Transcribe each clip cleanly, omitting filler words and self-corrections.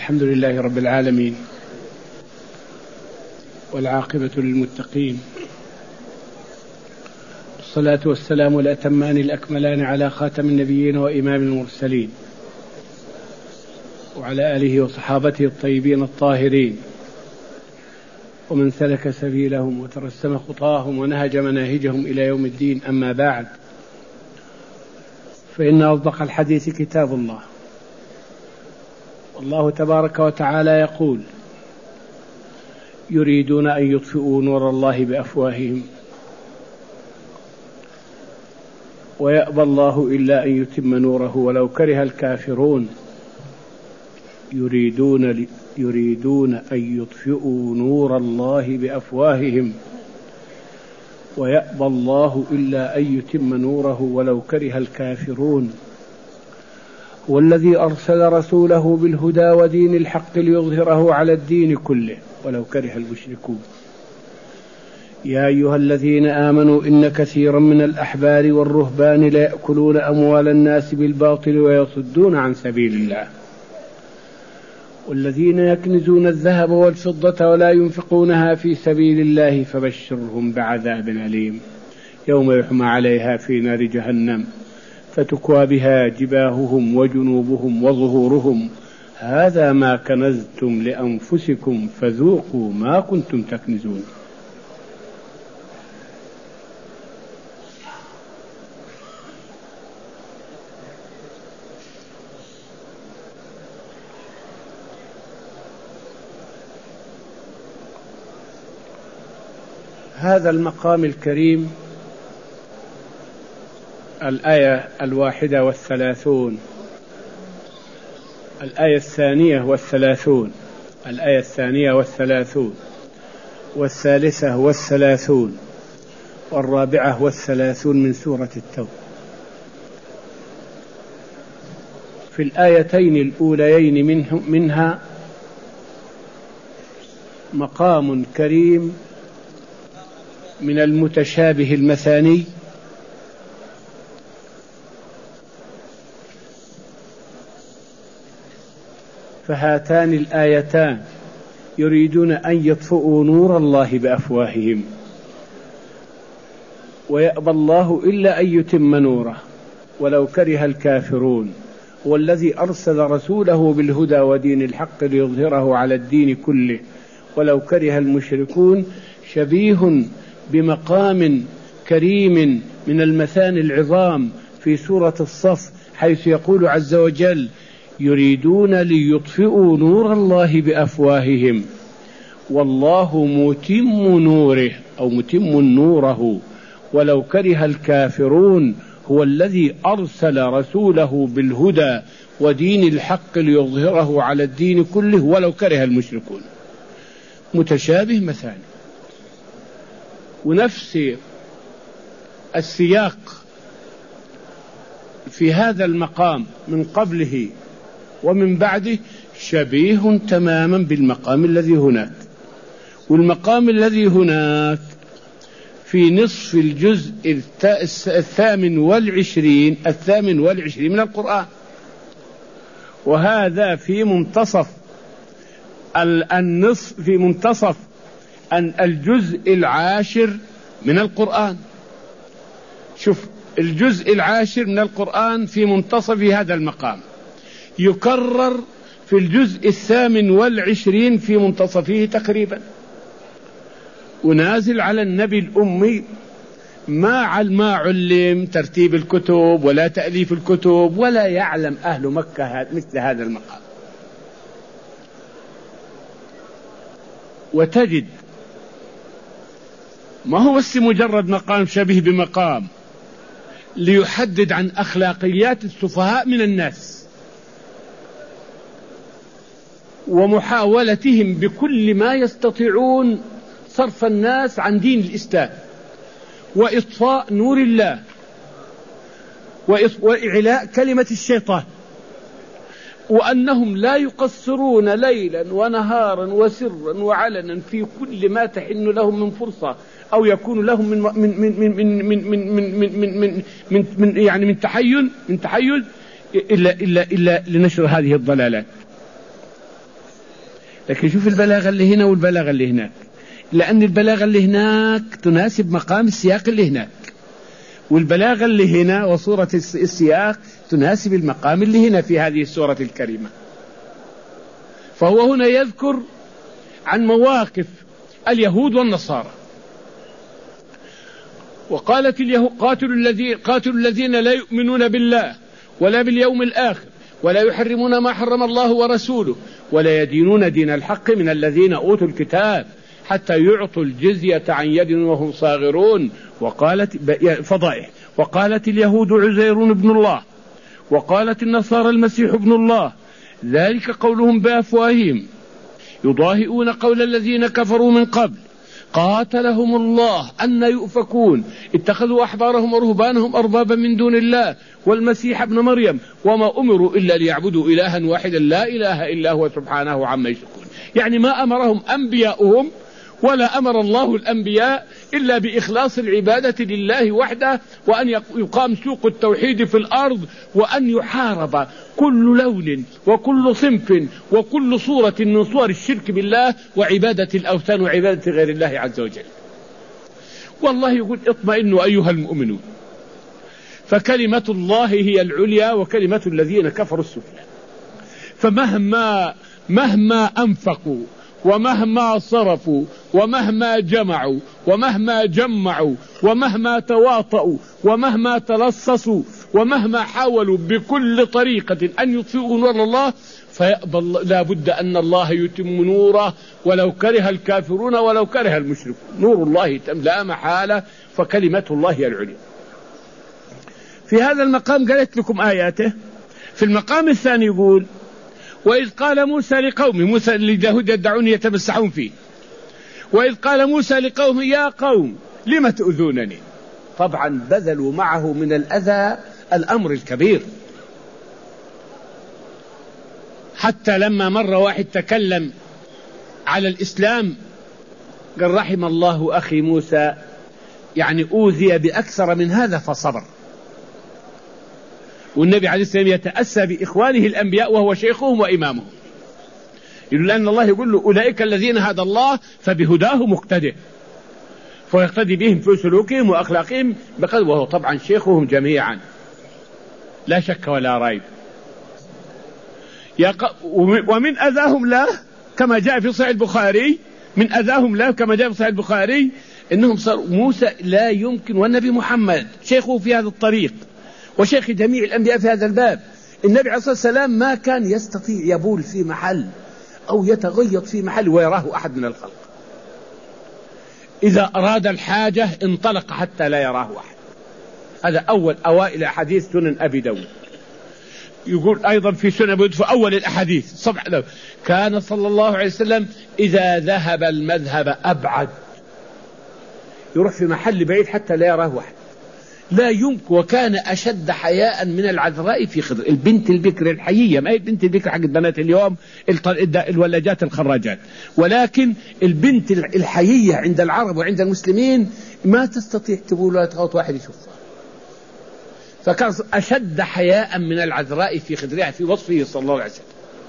الحمد لله رب العالمين، والعاقبة للمتقين، والصلاة والسلام الأتمان الأكملان على خاتم النبيين وإمام المرسلين، وعلى آله وصحابته الطيبين الطاهرين، ومن سلك سبيلهم وترسم خطاهم ونهج مناهجهم إلى يوم الدين. أما بعد، فإن أصدق الحديث كتاب الله، والله تبارك وتعالى يقول: يريدون أن يطفئوا نور الله بأفواههم ويأبى الله إلا أن يتم نوره ولو كره الكافرون. يريدون أن يطفئوا نور الله بأفواههم ويأبى الله إلا أن يتم نوره ولو كره الكافرون. هو الذي أرسل رسوله بالهدى ودين الحق ليظهره على الدين كله ولو كره المشركون. يا أيها الذين آمنوا إن كثيرا من الأحبار والرهبان ليأكلون أموال الناس بالباطل ويصدون عن سبيل الله، والذين يكنزون الذهب والفضة ولا ينفقونها في سبيل الله فبشرهم بعذاب أليم يوم يحمى عليها في نار جهنم فتكوى بها جباههم وجنوبهم وظهورهم هذا ما كنزتم لأنفسكم فذوقوا ما كنتم تكنزون. هذا المقام الكريم الآية 31، الآية 32، الآية 32 والثالثة 33 و34 من سورة التوبة. في الآيتين الأوليين منها مقام كريم من المتشابه المثاني، فهاتان الآيتان يريدون أن يطفئوا نور الله بأفواههم ويأبى الله إلا أن يتم نوره ولو كره الكافرون. والذي أرسل رسوله بالهدى ودين الحق ليظهره على الدين كله ولو كره المشركون، شبيه بمقام كريم من المثاني العظام في سورة الصف، حيث يقول عز وجل: يريدون ليطفئوا نور الله بأفواههم والله متم نوره أو متم نوره ولو كره الكافرون. هو الذي أرسل رسوله بالهدى ودين الحق ليظهره على الدين كله ولو كره المشركون. متشابه مثاني، ونفس السياق في هذا المقام من قبله ومن بعده شبيه تماما بالمقام الذي هناك. والمقام الذي هناك في نصف الجزء 28 من القرآن، وهذا في منتصف النصف، في منتصف الجزء 10 من القرآن. شوف، الجزء 10 من القرآن في منتصف هذا المقام، يكرر في الجزء 28 في منتصفه تقريبا، ونازل على النبي الأمي ما علم ترتيب الكتب ولا تأليف الكتب، ولا يعلم أهل مكة مثل هذا المقام. وتجد ما هو بس مجرد مقام شبيه بمقام ليحدد عن أخلاقيات السفهاء من الناس ومحاولتهم بكل ما يستطيعون صرف الناس عن دين الإسلام وإطفاء نور الله وإعلاء كلمة الشيطان، وأنهم لا يقصرون ليلا ونهارا وسرا وعلنا في كل ما تحن لهم من فرصة أو يكون لهم من تحيز إلا لنشر هذه الضلالات. لكن شوف البلاغة اللي هنا والبلاغة اللي هناك، لأن البلاغة اللي هناك تناسب مقام السياق اللي هناك، والبلاغة اللي هنا وصورة السياق تناسب المقام اللي هنا في هذه السورة الكريمة. فهو هنا يذكر عن مواقف اليهود والنصارى. وقالت اليهود قاتلوا الذين لا يؤمنون بالله ولا باليوم الآخر ولا يحرمون ما حرم الله ورسوله ولا يدينون دين الحق من الذين أوتوا الكتاب حتى يعطوا الجزية عن يد وهم صاغرون. وقالت اليهود عزير ابن الله وقالت النصارى المسيح ابن الله ذلك قولهم بأفواههم يضاهئون قول الذين كفروا من قبل قاتلهم الله أن يؤفكون اتخذوا أحبارهم ورهبانهم أربابا من دون الله والمسيح ابن مريم وما أمروا إلا ليعبدوا إلها واحدا لا إله إلا هو سبحانه عما يشركون. يعني ما أمرهم أنبياؤهم ولا أمر الله الأنبياء إلا بإخلاص العبادة لله وحده، وأن يقام سوق التوحيد في الأرض، وأن يحارب كل لون وكل صنف وكل صورة من صور الشرك بالله وعبادة الأوثان وعبادة غير الله عز وجل. والله يقول اطمئنوا أيها المؤمنون فكلمة الله هي العليا وكلمة الذين كفروا السفلى. فمهما أنفقوا ومهما صرفوا ومهما جمعوا ومهما جمعوا ومهما تواطؤوا ومهما تلصصوا ومهما حاولوا بكل طريقة أن يطفئوا نور الله لا بد أن الله يتم نوره ولو كره الكافرون ولو كره المشركون. نور الله لا محالة، فكلمة الله هي العليا. في هذا المقام قالت لكم آياته. في المقام الثاني يقول وإذ قال موسى لقومه، موسى اليهود يدعون يتمسحون فيه، وإذ قال موسى لقومه يا قوم لم تؤذونني. طبعا بذلوا معه من الأذى الأمر الكبير، حتى لما مر واحد تكلم على الإسلام قال رحم الله أخي موسى، يعني أوذي بأكثر من هذا فصبر. والنبي عليه السلام يتأسى بإخوانه الأنبياء وهو شيخهم وإمامهم، لأن الله يقول له أولئك الذين هدى الله فبهداه مقتدئ، فيقتدي بهم في سلوكهم وأخلاقهم وهو طبعا شيخهم جميعا لا شك ولا ريب. ومن أذاهم له كما جاء في صحيح البخاري، من أذاهم له كما جاء في صحيح البخاري إنهم صاروا موسى لا يمكن، والنبي محمد شيخه في هذا الطريق وشيخ جميع الأنبياء في هذا الباب. النبي عليه الصلاة والسلام ما كان يستطيع يبول في محل أو يتغيط في محل ويراه أحد من الخلق، إذا أراد الحاجة انطلق حتى لا يراه أحد. هذا أوائل أحاديث سنن أبي داود. يقول أيضا في سنن أبي داود في أول الأحاديث صبح كان صلى الله عليه وسلم إذا ذهب المذهب أبعد، يروح في محل بعيد حتى لا يراه أحد، لا يمكن. وكان أشد حياء من العذراء في خضر، البنت البكر الحيية، ما هي البنت البكر حق بنات اليوم الولاجات الخراجات، ولكن البنت الحيية عند العرب وعند المسلمين ما تستطيع تقول ولا تغوط واحد يشوفها. فكان أشد حياء من العذراء في خدرها في وصفه صلى الله عليه وسلم.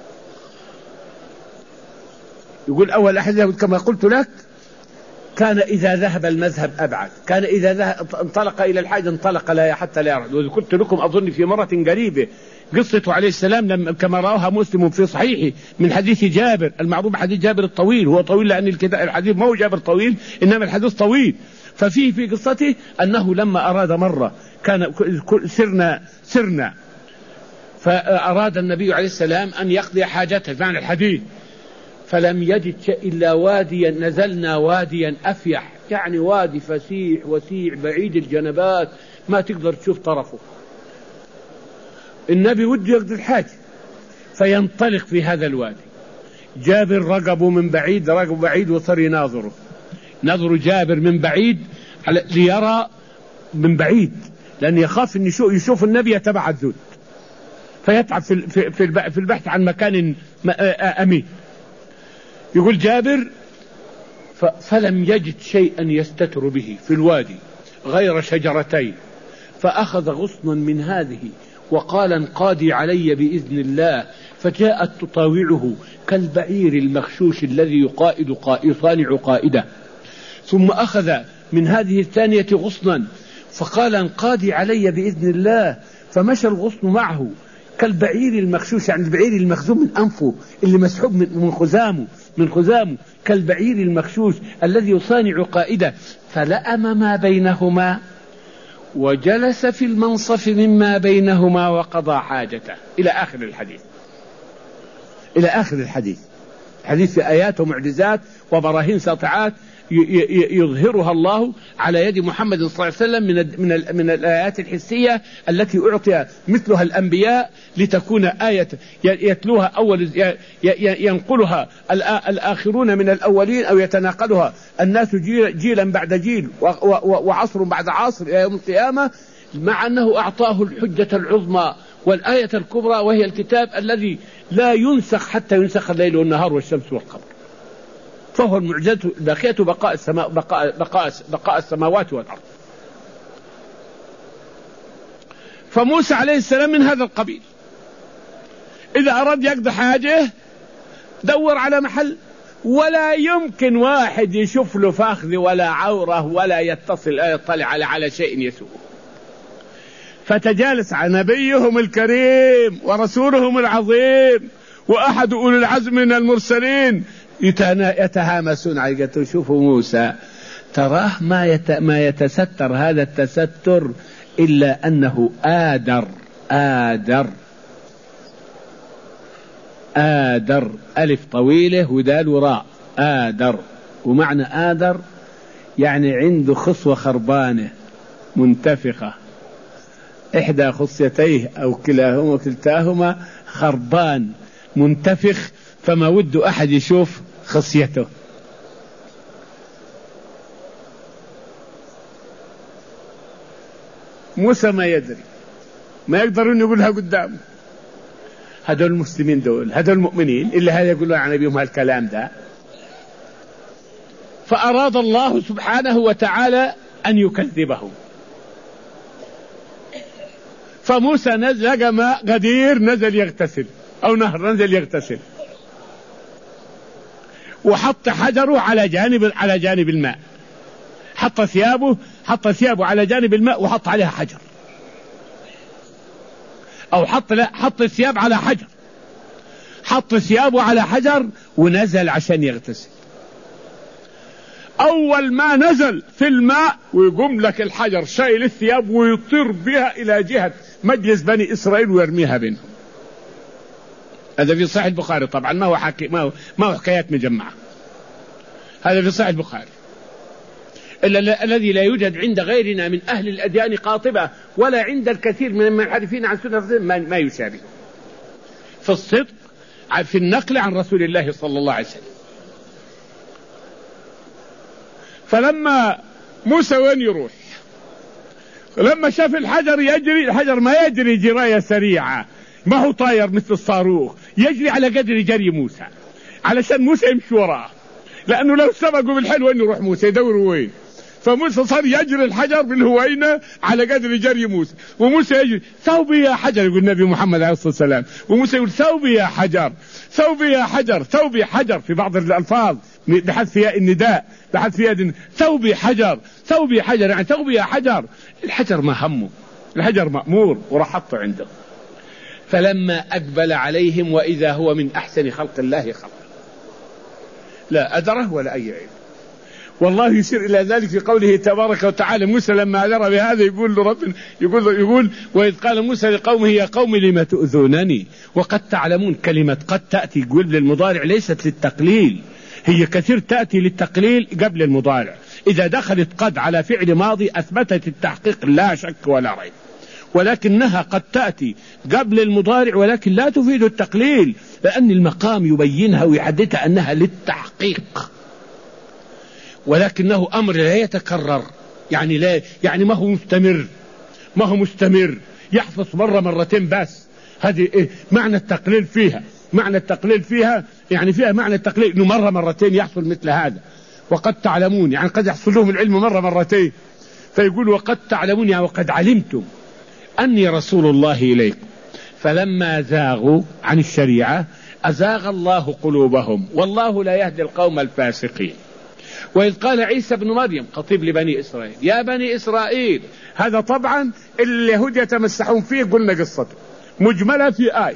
يقول أول أحد كما قلت لك كان إذا ذهب المذهب أبعد، كان إذا انطلق إلى الحاج انطلق لا حتى لا يرد. وقلت لكم أظن في مرة قريبة قصته عليه السلام كما رأوها مسلم في صحيحه من حديث جابر المعروف حديث جابر الطويل، هو طويل لأن الحديث ما هو جابر طويل إنما الحديث طويل. ففيه في قصته أنه لما أراد مرة كان سرنا فأراد النبي عليه السلام أن يقضي حاجته معنى الحديث، فلم يجد شيء إلا واديا، نزلنا واديا أفيح، يعني وادي فسيح وسيع بعيد الجنبات ما تقدر تشوف طرفه. النبي وده يقضي الحاجة فينطلق في هذا الوادي. جابر رقبه من بعيد، رقبه بعيد وصار يناظره، نظر جابر من بعيد ليرى من بعيد، لأن يخاف أن يشوف النبي يتبع الذل فيتعب في البحث عن مكان أمين. يقول جابر فلم يجد شيئا يستتر به في الوادي غير شجرتين، فأخذ غصنا من هذه وقال انقادي علي بإذن الله، فجاءت تطاوعه كالبعير المخشوش الذي يصانع قائده، ثم أخذ من هذه الثانية غصنا فقال انقادي علي بإذن الله، فمشى الغصن معه كالبعير المخشوش، يعني البعير المخزوم من أنفه اللي مسحوب من خزامه كالبعير المخشوش الذي يصانع قائده، فلأم ما بينهما وجلس في المنصف مما بينهما وقضى حاجته، إلى آخر الحديث. إلى آخر الحديث. حديث في آيات ومعجزات وبراهين ساطعات يظهرها الله على يد محمد صلى الله عليه وسلم من الآيات الحسية التي أعطي مثلها الأنبياء لتكون آية يتلوها ينقلها الآخرون من الأولين أو يتناقلها الناس جيلا بعد جيل وعصر بعد عصر إلى يوم القيامة، مع أنه أعطاه الحجة العظمى والآية الكبرى، وهي الكتاب الذي لا ينسخ حتى ينسخ الليل والنهار والشمس والقمر، فهو المعجزة الباقية بقاء السماوات والأرض. فموسى عليه السلام من هذا القبيل، إذا أراد يقضي حاجة دور على محل ولا يمكن واحد يشوف له فاخذ ولا عورة ولا يطلع على شيء يسوء. فتجالس على نبيهم الكريم ورسولهم العظيم وأحد أولي العزم من المرسلين يتهامسون عليه. شوفوا موسى تراه ما يتستر هذا التستر إلا أنه آدر ألف طويلة ودال وراء آدر، ومعنى آدر يعني عنده خصوة خربانة منتفخة، إحدى خصيتيه أو كلتاهما خربان منتفخ، فما وده أحد يشوف خصيته. موسى ما يدري، ما يقدرون يقولها قدامه. هذول المسلمين هذول المؤمنين اللي هذا يقولون عن نبيهم هالكلام ده. فأراد الله سبحانه وتعالى أن يكذبهم، فموسى لقى ماء غدير نزل يغتسل، أو نهر نزل يغتسل، وحط حجره على جانب الماء، حط ثيابه على جانب الماء وحط عليها حجر، أو حط الثياب على حجر، حط ثيابه على حجر ونزل عشان يغتسل. أول ما نزل في الماء ويقوم لك الحجر شايل الثياب ويطير بها إلى جهة مجلس بني إسرائيل ويرميها بينهم. هذا في صحيح البخاري طبعا، ما هو حكايات مجمعة، هذا في صحيح البخاري، إلا الذي لا يوجد عند غيرنا من أهل الأديان قاطبة ولا عند الكثير من المنحرفين عن سنة ما يشابه في الصدق في النقل عن رسول الله صلى الله عليه وسلم. فلما موسى وين يروح؟ لما شاف الحجر يجري، الحجر ما يجري جراية سريعة، ما هو طاير مثل الصاروخ، يجري على قدر جري موسى علشان موسى يمشي وراه، لأنه لو سبقوا بالحل وين يروح موسى؟ يدوروا وين؟ فموسى صار يجري الحجر بالهوينة على قدر جري موسى، وموسى يجري ثوبي يا حجر، يقول النبي محمد عليه الصلاة والسلام، وموسى يقول ثوبي يا حجر، ثوبي يا حجر، ثوبي حجر، في بعض الألفاظ بحذف ياء النداء، بحذف ياء ثوبي حجر، ثوبي حجر، يعني ثوبي يا حجر. الحجر ما همه، الحجر مأمور وراح حطه عنده. فلما أقبل عليهم وإذا هو من أحسن خلق الله خلق، لا أدره ولا أي عيب. والله يشير إلى ذلك في قوله تبارك وتعالى: موسى لما أدر بهذا يقول له رب، يقول وإذ قال موسى لقومه يا قوم لم تؤذونني وقد تعلمون. كلمة قد تأتي قبل المضارع ليست للتقليل، هي كثير تأتي للتقليل قبل المضارع. إذا دخلت قد على فعل ماضي أثبتت التحقيق لا شك ولا ريب، ولكنها قد تأتي قبل المضارع ولكن لا تفيد التقليل، لأن المقام يبينها ويحددها أنها للتحقيق، ولكنه أمر لا يتكرر، يعني ما هو مستمر يحفظ مرة مرتين بس. هذه معنى التقليل فيها، معنى التقليل فيها يعني فيها معنى التقليل إنه مرة مرتين يحصل مثل هذا. وقد تعلمون يعني قد يحصل لهم العلم مرة مرتين، فيقول وقد تعلمون يعني وقد علمتم أني رسول الله إليكم فلما زاغوا عن الشريعة أزاغ الله قلوبهم والله لا يهدي القوم الفاسقين. وإذ قال عيسى بن مريم خطيب لبني إسرائيل يا بني إسرائيل، هذا طبعا اليهود يتمسحون فيه، قلنا قصته مجملة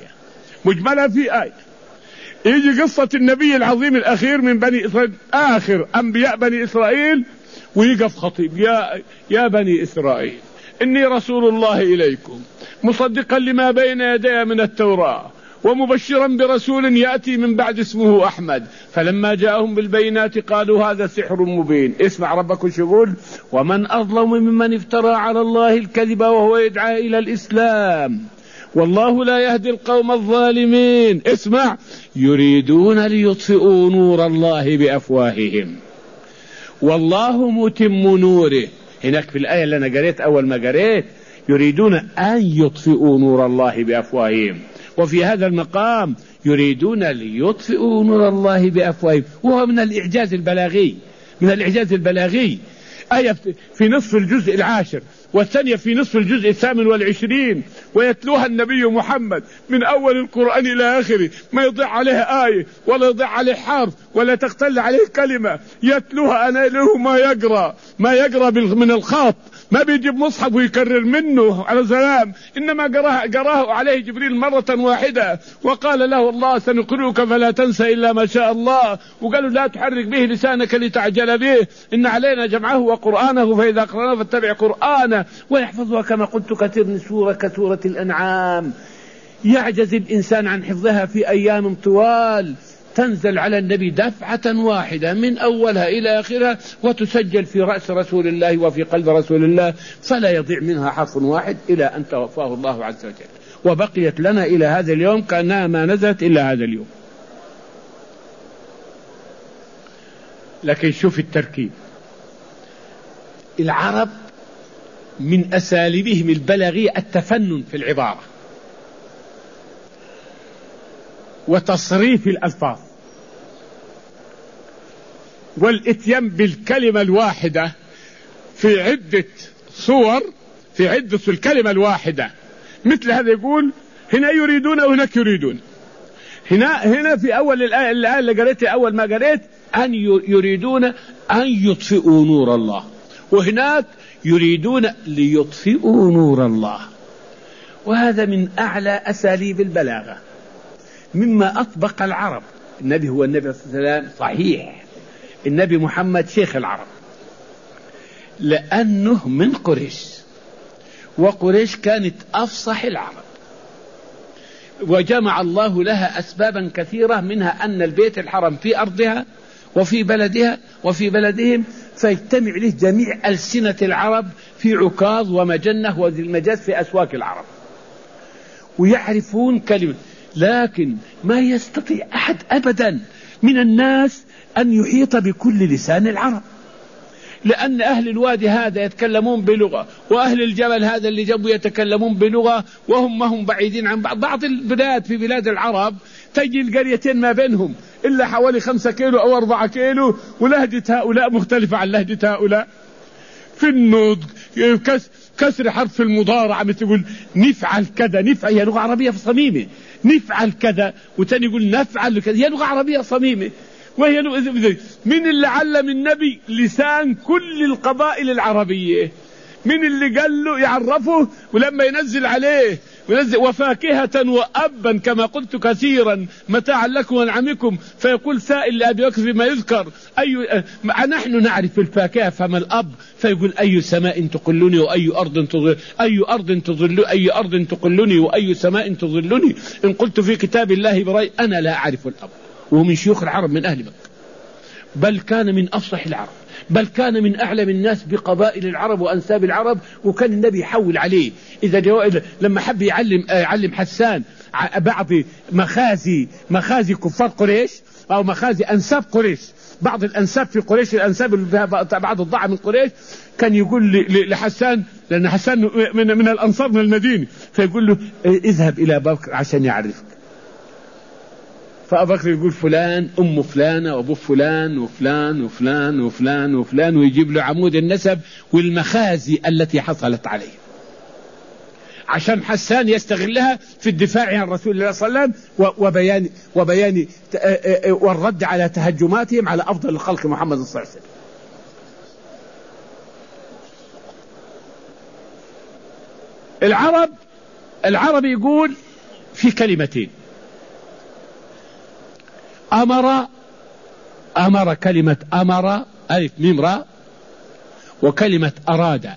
في آية. يجي قصة النبي العظيم الأخير من بني إسرائيل، آخر أنبياء بني إسرائيل، ويقف خطيب يا بني إسرائيل إني رسول الله إليكم مصدقا لما بين يدي من التوراة ومبشرا برسول يأتي من بعد اسمه أحمد. فلما جاءهم بالبينات قالوا هذا سحر مبين. اسمع ربك شو يقول: ومن أظلم ممن افترى على الله الكذب وهو يدعى إلى الإسلام والله لا يهدي القوم الظالمين. اسمع: يريدون ليطفئوا نور الله بأفواههم والله متم نوره. هناك في الآية اللي أنا قريت أول ما قريت يريدون أن يطفئوا نور الله بأفواههم، وفي هذا المقام يريدون ليطفئوا نور الله بأفواههم، وهو من الإعجاز البلاغي. آية في نصف الجزء العاشر والثانية في نصف الجزء 28، ويتلوها النبي محمد من أول القرآن إلى آخره، ما يضيع عليه آية ولا يضيع عليه حرف ولا تختل عليه كلمة، يتلوها أنا له ما يقرأ من الخط، ما بيجيب مصحف ويكرر منه على سلام، إنما قراه عليه جبريل مرة واحدة، وقال له الله سنقرئك فلا تنسى إلا ما شاء الله، وقالوا لا تحرك به لسانك لتعجل به إن علينا جمعه وقرآنه فإذا قرأناه فاتبع قرآنه ويحفظها كما قلت كثير من سورة كسورة الأنعام. يعجز الإنسان عن حفظها في أيام طوال، تنزل على النبي دفعة واحدة من أولها إلى آخرها، وتسجل في رأس رسول الله وفي قلب رسول الله، فلا يضيع منها حرف واحد إلى أن توفاه الله عز وجل، وبقيت لنا إلى هذا اليوم كأنها ما نزلت إلا هذا اليوم. لكن شوف التركيب، العرب من أساليبهم البلاغية التفنن في العبارة وتصريف الألفاظ والإتيان بالكلمة الواحدة في عدة صور، الكلمة الواحدة. مثل هذا يقول هنا يريدون وهناك يريدون. هنا في أول الآية اللي قريتها أول ما قريت أن يريدون أن يطفئوا نور الله، وهناك يريدون ليطفئوا نور الله. وهذا من أعلى أساليب البلاغة مما أطبق العرب. النبي هو النبي صلى الله عليه وسلم، صحيح النبي محمد شيخ العرب لأنه من قريش، وقريش كانت أفصح العرب، وجمع الله لها أسبابا كثيرة، منها أن البيت الحرام في أرضها وفي بلدها وفي بلدهم، فيجتمع له جميع ألسنة العرب في عكاظ ومجنة وذي المجاز في أسواق العرب، ويعرفون كلمة. لكن ما يستطيع أحد أبدا من الناس أن يحيط بكل لسان العرب، لأن أهل الوادي هذا يتكلمون بلغة، وأهل الجبل هذا اللي جنبه يتكلمون بلغة، وهم ما هم بعيدين عن بعض البلاد. في بلاد العرب تجي القريتين ما بينهم إلا حوالي 5 كيلو أو 4 كيلو، ولهجة هؤلاء مختلفة عن لهجة هؤلاء في النطق، كسر حرف المضارعة، مثل يقول نفعل كذا، نفعل هي لغة عربية صميمة، نفعل كذا، وتاني يقول نفعل كذا، هي لغة عربية صميمة. وهي من اللي علم النبي لسان كل القبائل العربية، من اللي قال له يعرفه، ولما ينزل عليه وفاكهة وأبا كما قلت كثيرا متاعا لكم ونعمكم، فيقول سائل لأبي بكر بما يذكر نحن نعرف الفاكهة فما الأب، فيقول أي سماء تقلني وأي أرض تظل، أي أرض تقلني وأي سماء تظلني، إن قلت في كتاب الله برأي أنا لا أعرف الأب. وهو من شيوخ العرب من أهل مكة، بل كان من أفصح العرب، بل كان من أعلم الناس بقبائل العرب وأنساب العرب. وكان النبي يحول عليه لما حب يعلم حسان بعض مخازي كفار قريش أو مخازي أنساب قريش، بعض الأنساب في قريش، الأنساب اللي فيها بعض الضعف من قريش، كان يقول لحسان، لأن حسان من الأنصار من المدينة، فيقول له اذهب إلى بكر عشان يعرفك. فأبو بكر يقول فلان أم فلانة وأبو فلان وفلان وفلان وفلان وفلان، ويجيب له عمود النسب والمخازي التي حصلت عليه. عشان حسان يستغلها في الدفاع عن رسول الله صلى الله عليه وسلم وبيان والرد على تهجماتهم على أفضل الخلق محمد صلى الله عليه وسلم. العرب يقول في كلمتين: أمر، كلمة أمر ألف ميم راء، وكلمة أراد.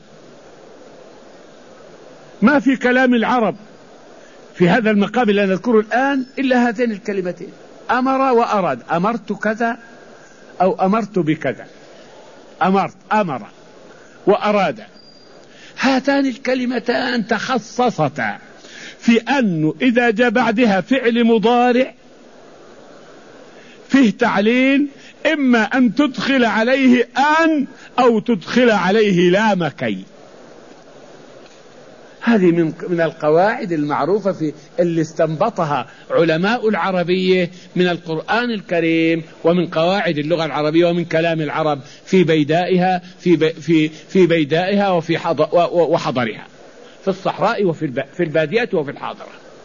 ما في كلام العرب في هذا المقام اللي نذكره الآن إلا هاتين الكلمتين: أمر وأراد. أمرت كذا أو أمرت بكذا. أمر وأراد، هاتان الكلمتان تخصصتا في أنه إذا جاء بعدها فعل مضارع فيه تعليل، إما أن تدخل عليه أن أو تدخل عليه لام كي. هذه من القواعد المعروفة في اللي استنبطها علماء العربية من القرآن الكريم ومن قواعد اللغة العربية ومن كلام العرب في بيدائها في بيدائها وحضرها، في الصحراء وفي البادية وفي الحاضرة.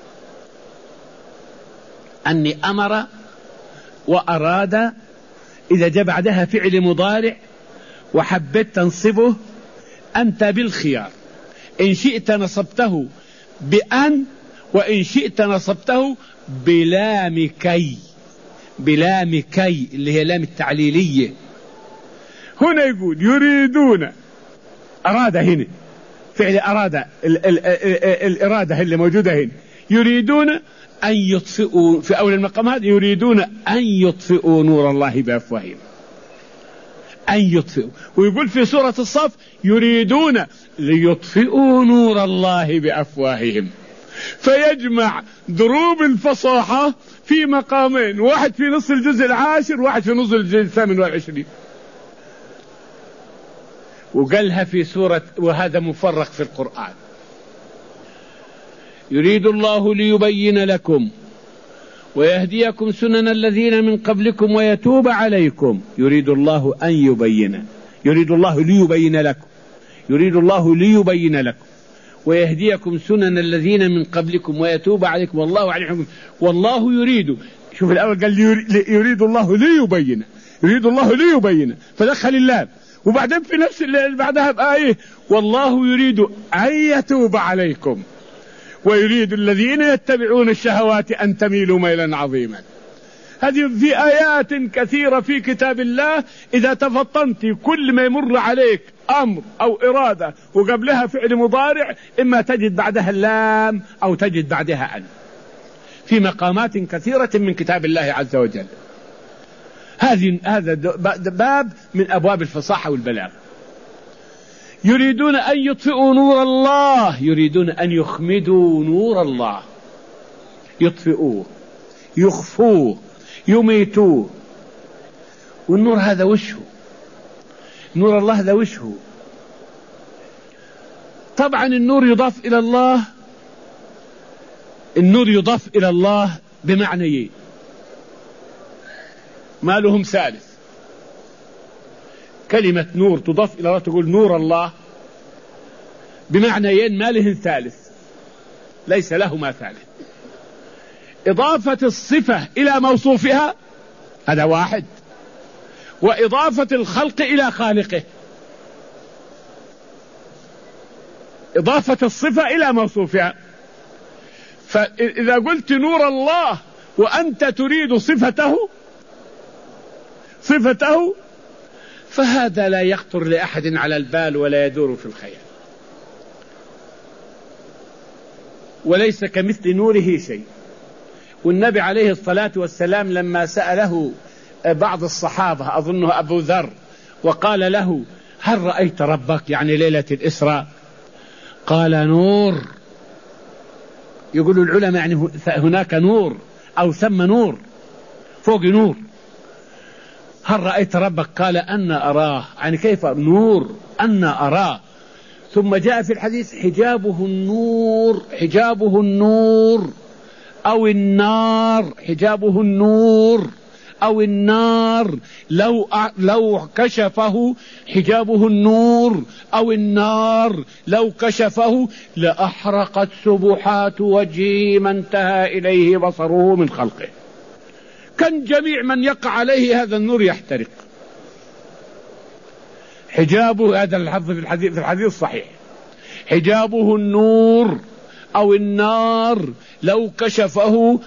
أني أمر وأراد إذا جاء بعدها فعل مضارع وحبيت تنصبه أنت بالخيار، إن شئت نصبته بأن، وإن شئت نصبته بلام كي. بلام كي اللي هي لام التعليلية. هنا يقول يريدون، أراد هنا فعل أراد، الإرادة اللي موجودة هنا، يريدون أن يطفئوا في أول المقام هذا، يريدون أن يطفئوا نور الله بأفواههم، أن يطفئوا. ويقول في سورة الصف يريدون ليطفئوا نور الله بأفواههم. فيجمع دروب الفصاحة في مقامين، واحد في نص الجزء العاشر واحد في نص الجزء 28. وقالها في سورة، وهذا مفرق في القرآن: يريد الله ليبين لكم ويهديكم سنن الذين من قبلكم ويتوب عليكم. يريد الله أن يبين، يريد الله ليبين لكم، يريد الله ليبين لكم ويهديكم سنن الذين من قبلكم ويتوب عليكم والله عليكم. والله يريد، شوف الأول قال يريد الله ليبين، يريد الله ليبين فدخل اللام، وبعدين في نفس اللي بعدها بآية والله يريد أن يتوب عليكم ويريد الذين يتبعون الشهوات أن تميلوا ميلا عظيما. هذه في آيات كثيرة في كتاب الله، إذا تفطنت كل ما يمر عليك أمر أو إرادة وقبلها فعل مضارع إما تجد بعدها اللام أو تجد بعدها أن، في مقامات كثيرة من كتاب الله عز وجل. هذا باب من أبواب الفصاحة والبلاغة. يريدون أن يطفئوا نور الله، يريدون أن يخمدوا نور الله، يطفئوه، يخفوه، يميتوه. والنور هذا وشه؟ نور الله هذا وشه؟ طبعا النور يضاف إلى الله، النور يضاف إلى الله بمعنيين ما لهم ثالث. كلمة نور تضاف إلى الله، تقول نور الله، بمعنيين ما لهم ثالث، ليس لهما ثالث. إضافة الصفة إلى موصوفها هذا واحد، وإضافة الخلق إلى خالقه. إضافة الصفة إلى موصوفها، فإذا قلت نور الله وأنت تريد صفته فهذا لا يخطر لأحد على البال ولا يدور في الخيال، وليس كمثل نوره شيء. والنبي عليه الصلاة والسلام لما سأله بعض الصحابة أظنه أبو ذر وقال له هل رأيت ربك يعني ليلة الإسراء؟ قال نور. يقول العلماء يعني هناك نور أو ثم نور فوق نور. هل رأيت ربك؟ قال أن أراه، يعني كيف نور أن أراه. ثم جاء في الحديث حجابه النور، حجابه النور، أو النار حجابه النور، أو النار لو كشفه حجابه النور أو النار لو كشفه لأحرقت سبحات وجهه ما انتهى إليه بصره من خلقه. كان جميع من يقع عليه هذا النور يحترق. حجابه، هذا الحظ في الحديث الصحيح، حجابه النور أو النار لو كشفه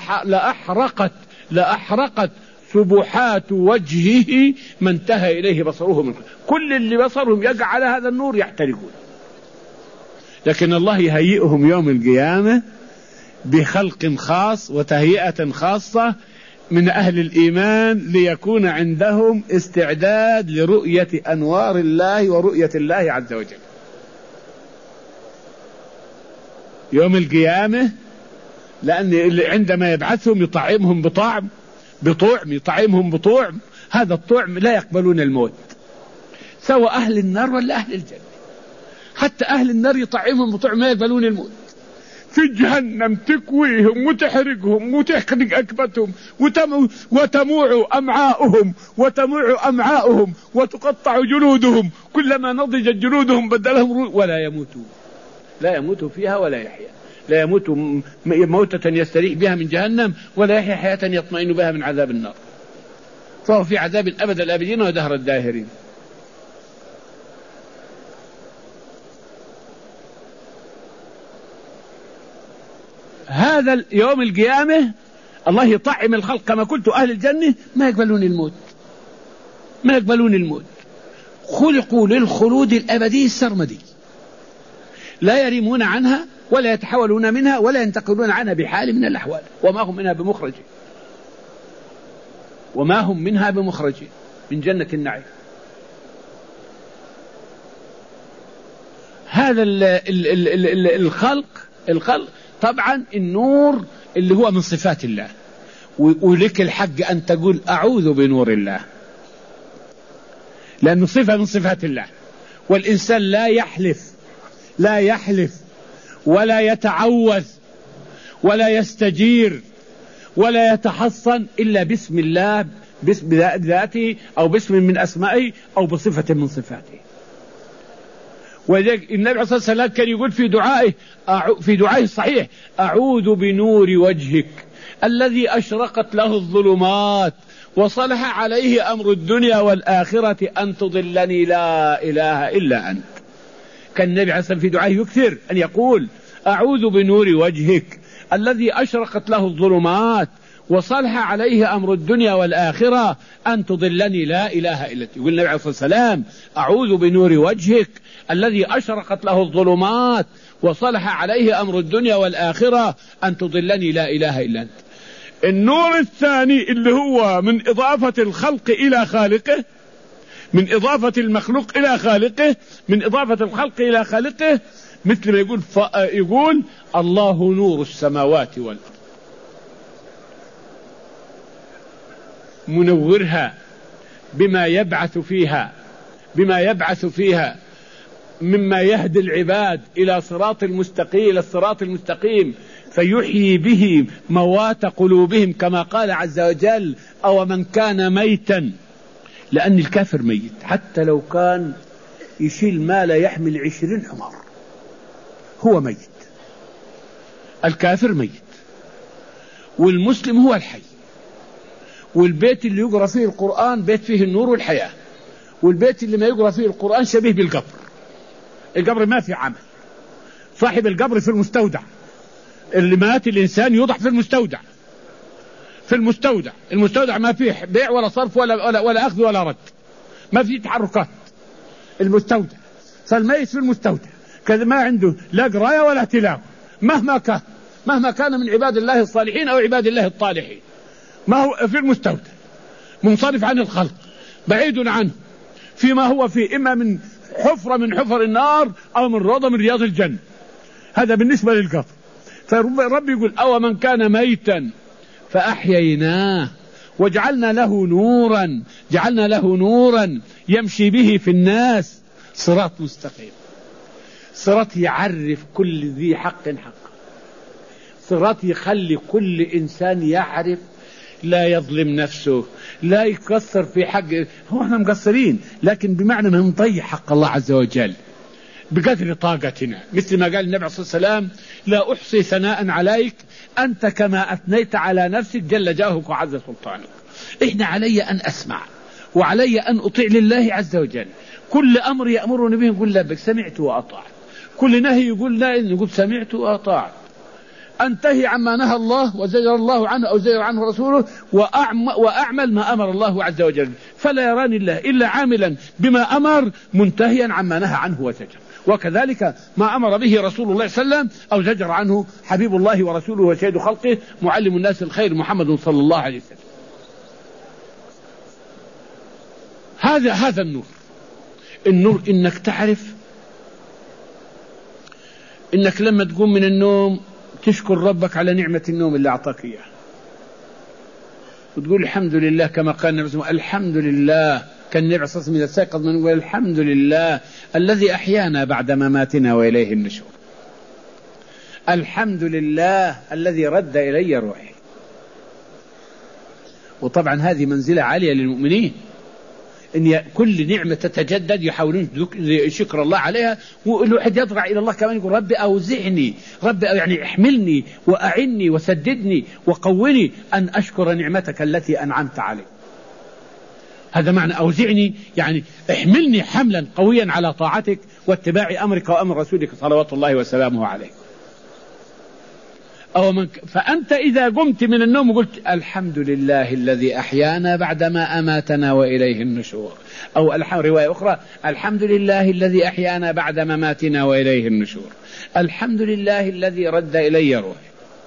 لأحرقت سبحات وجهه ما انتهى إليه بصره من خلقه. كل اللي بصرهم يقع على هذا النور يحترقون. لكن الله يهيئهم يوم القيامة بخلق خاص وتهيئة خاصة من أهل الإيمان ليكون عندهم استعداد لرؤية أنوار الله ورؤية الله عز وجل يوم القيامة. لأن عندما يبعثهم يطعمهم بطعم يطعمهم بطعم، هذا الطعم لا يقبلون الموت، سواء أهل النار ولا أهل الجنة. حتى أهل النار يطعمهم بطعم لا يقبلون الموت. في جهنم تكويهم وتحرقهم وتحرق أكبتهم وتموع أمعاؤهم وتقطع جلودهم، كلما نضجت جلودهم بدلهم لا يموتوا فيها ولا يحيا. لا يموت موتة يستريح بها من جهنم، ولا يحيا حياة يطمئن بها من عذاب النار، فهو في عذاب أبد الآبدين ودهر الداهرين. هذا يوم القيامة الله يطعم الخلق كما قلت. أهل الجنة ما يقبلون الموت، خلقوا للخلود الأبدي السرمدي، لا يريمون عنها ولا يتحولون منها ولا ينتقلون عنها بحال من الأحوال، وما هم منها بمخرجين من جنة النعيم. هذا الخلق طبعا النور اللي هو من صفات الله، ولك الحق أن تقول أعوذ بنور الله، لأنه صفة من صفات الله. والإنسان لا يحلف ولا يتعوذ ولا يستجير ولا يتحصن إلا باسم الله، باسم ذاته أو باسم من أسمائه أو بصفة من صفاته. ولذلك النبي عليه الصلاة والسلام كان يقول في دعائه الصحيح: أعوذ بنور وجهك الذي أشرقت له الظلمات وصلح عليه أمر الدنيا والآخرة أن تضلني لا إله إلا أنت. كان النبي عليه الصلاة والسلام في دعائه يكثر أن يقول: أعوذ بنور وجهك الذي أشرقت له الظلمات وصلح عليه أمر الدنيا والآخرة أن تضلني لا إله إلا أنت. يقول النبي عليه الصلاة والسلام: أعوذ بنور وجهك الذي أشرقت له الظلمات وصلح عليه أمر الدنيا والآخرة أن تضلني لا إله إلا أنت. النور الثاني اللي هو من إضافة الخلق إلى خالقه، من إضافة المخلوق إلى خالقه، من إضافة الخلق إلى خالقه، مثل ما يقول الله نور السماوات والأرض منورها بما يبعث فيها مما يهدي العباد إلى الصراط المستقيم فيحيي به موات قلوبهم، كما قال عز وجل: أو من كان ميتا. لأن الكافر ميت، حتى لو كان يشيل ما لا يحمل 20 حمار هو ميت. الكافر ميت، والمسلم هو الحي. والبيت اللي يقرأ فيه القرآن بيت فيه النور والحياة، والبيت اللي ما يقرأ فيه القرآن شبيه بالقبر. القبر ما في عمل، صاحب القبر في المستودع، اللي مات الإنسان يوضع في المستودع ما فيه بيع ولا صرف ولا أخذ ولا رد، ما فيه تحركات. المستودع، فالميت في المستودع كذا ما عنده لا قراية ولا تلاوة، مهما كان من عباد الله الصالحين أو عباد الله الطالحين، ما هو في المستودع منصرف عن الخلق، بعيد عنه، فيما هو فيه إما من حفرة من حفر النار أو من روضة من رياض الجنة. هذا بالنسبة للقبر. فرب يقول: أو من كان ميتا فأحييناه وجعلنا له نورا يمشي به في الناس، صراط مستقيم، صراط يعرف كل ذي حق حقه، صراط يخلي كل إنسان يعرف لا يظلم نفسه، لا يقصر في حق. هو احنا مقصرين، لكن بمعنى ما نضيع حق الله عز وجل بقدر طاقتنا، مثل ما قال النبي صلى الله عليه وسلم: لا أحصي ثناء عليك أنت كما أثنيت على نفسك جل جاهك وعز سلطانك. إحنا علي أن أسمع، وعلي أن أطيع لله عز وجل. كل أمر يأمرني به نقول لبك، سمعت وأطعت. كل نهي يقول لا، نقول سمعت وأطعت. أنتهي عما نهى الله وزجر الله عنه أو زجر عنه رسوله، وأعمل ما أمر الله عز وجل. فلا يراني الله إلا عاملا بما أمر، منتهيا عما نهى عنه وزجر. وكذلك ما أمر به رسول الله صلى الله عليه وسلم أو زجر عنه حبيب الله ورسوله وسيد خلقه معلم الناس الخير محمد صلى الله عليه وسلم. هذا النور إنك تعرف إنك لما تقوم من النوم تشكر ربك على نعمة النوم اللي أعطاك إياه، وتقول الحمد لله كما قال النبي صلى الله عليه وسلم: الحمد لله. كان النبي صلى الله عليه وسلم إذا استيقظ من يقول: الحمد لله الذي أحيانا بعد مماتنا وإليه النشور. الحمد لله الذي رد إلي روحي. وطبعا هذه منزلة عالية للمؤمنين، إن كل نعمة تتجدد يحاولون شكر الله عليها. والواحد يضرع إلى الله كمان يقول: ربي أوزعني، ربي يعني احملني وأعني وسددني وقوني أن أشكر نعمتك التي أنعمت علي. هذا معنى أوزعني، يعني احملني حملا قويا على طاعتك واتباع أمرك وأمر رسولك صلوات الله وسلامه عليه. فأنت إذا قمت من النوم وقلت: الحمد لله الذي أحيانا بعدما أماتنا وإليه النشور، أو رواية أخرى: الحمد لله الذي أحيانا بعد مماتنا وإليه النشور، الحمد لله الذي رد إلي روحي.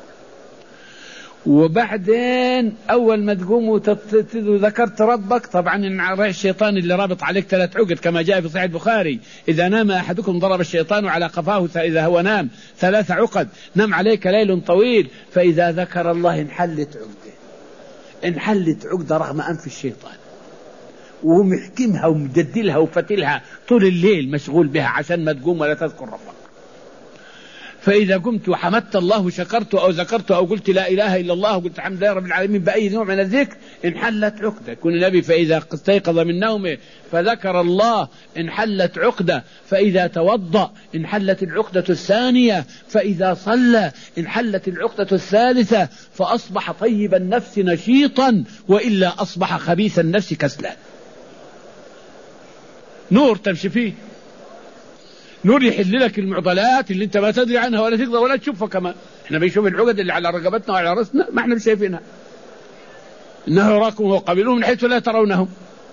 وبعدين أول ما تقوم وذكرت ربك، طبعا الشيطان اللي رابط عليك 3 عقد كما جاء في صحيح البخاري: إذا نام أحدكم ضرب الشيطان على قفاه فإذا هو نام 3 عقد، نم عليك ليل طويل، فإذا ذكر الله انحلت عقدة رغم أنف الشيطان، ومحكمها ومجدلها وفتلها طول الليل مشغول بها عشان ما تقوم ولا تذكر ربك. فإذا قمت وحمدت الله وشكرته أو ذكرته أو قلت لا إله إلا الله وقلت الحمد لله رب العالمين بأي نوع من الذكر، انحلت عقدة. يكون النبي: فإذا استيقظ من نومه فذكر الله انحلت عقدة، فإذا توضأ انحلت العقدة الثانية، فإذا صلى انحلت العقدة الثالثة، فأصبح طيب النفس نشيطا، وإلا أصبح خبيث النفس كسلان. نور تمشي فيه، نور يحل لك المعضلات اللي انت ما تدري عنها ولا تقدر ولا تشوفها. كمان احنا بنشوف العقد اللي على رقبتنا وعلى رأسنا ما احنا شايفينها. انه يراكم وقبيله من حيث لا ترونهم.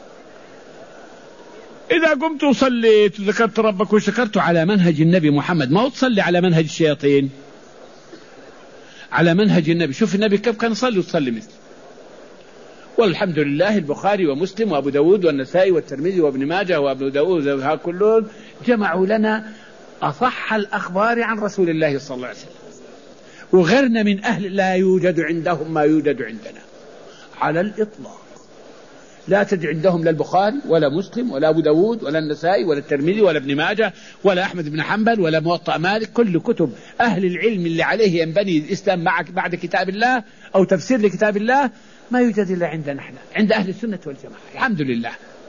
اذا قمت وصليت وذكرت ربك وشكرت على منهج النبي محمد، ما هو تصلي على منهج الشياطين، على منهج النبي. شوف النبي كيف كان يصلي وتصلي مثله. والحمد لله البخاري ومسلم وأبو داود والنسائي والترمذي وابن ماجه وابن داود ها كلهم جمعوا لنا أصح الأخبار عن رسول الله صلى الله عليه وسلم. وغيرنا من أهل لا يوجد عندهم ما يوجد عندنا على الإطلاق. لا تجد عندهم لا البخاري ولا مسلم ولا أبو داود ولا النسائي ولا الترمذي ولا ابن ماجه ولا أحمد بن حنبل ولا موطأ مالك. كل كتب أهل العلم اللي عليه ينبني الإسلام بعد كتاب الله أو تفسير لكتاب الله ما يوجد إلا عندنا احنا، عند أهل السنة والجماعة. الحمد لله.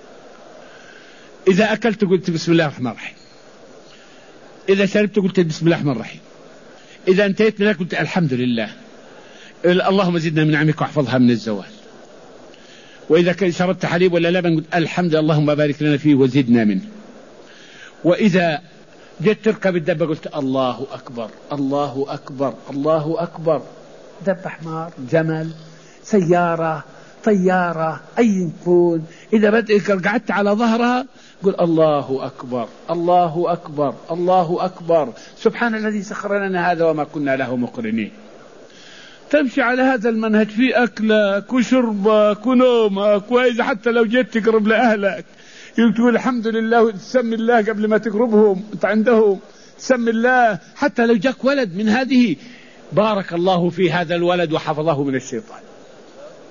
إذا أكلت قلت بسم الله الرحمن الرحيم، إذا شربت قلت بسم الله الرحمن الرحيم، إذا انتهيت منك قلت الحمد لله، اللهم زدنا من نعمك واحفظها من الزوال. وإذا شربت حليب ولا لبن قلت الحمد لله اللهم بارك لنا فيه وزدنا منه. وإذا جيت تركب الدبة قلت الله أكبر الله أكبر الله أكبر. دب حمار، جمل، سيارة، طيارة، أي يكون، إذا قعدت على ظهرها قل الله أكبر الله أكبر الله أكبر، سبحان الذي سخر لنا هذا وما كنا له مقرنين. تمشي على هذا المنهج في أكلك وشربك ونومك. وإذا حتى لو جيت تقرب لأهلك تقول الحمد لله وتسمي الله قبل ما تقربهم أنت عندهم، سمي الله. حتى لو جاك ولد من هذه بارك الله في هذا الولد وحفظه من الشيطان.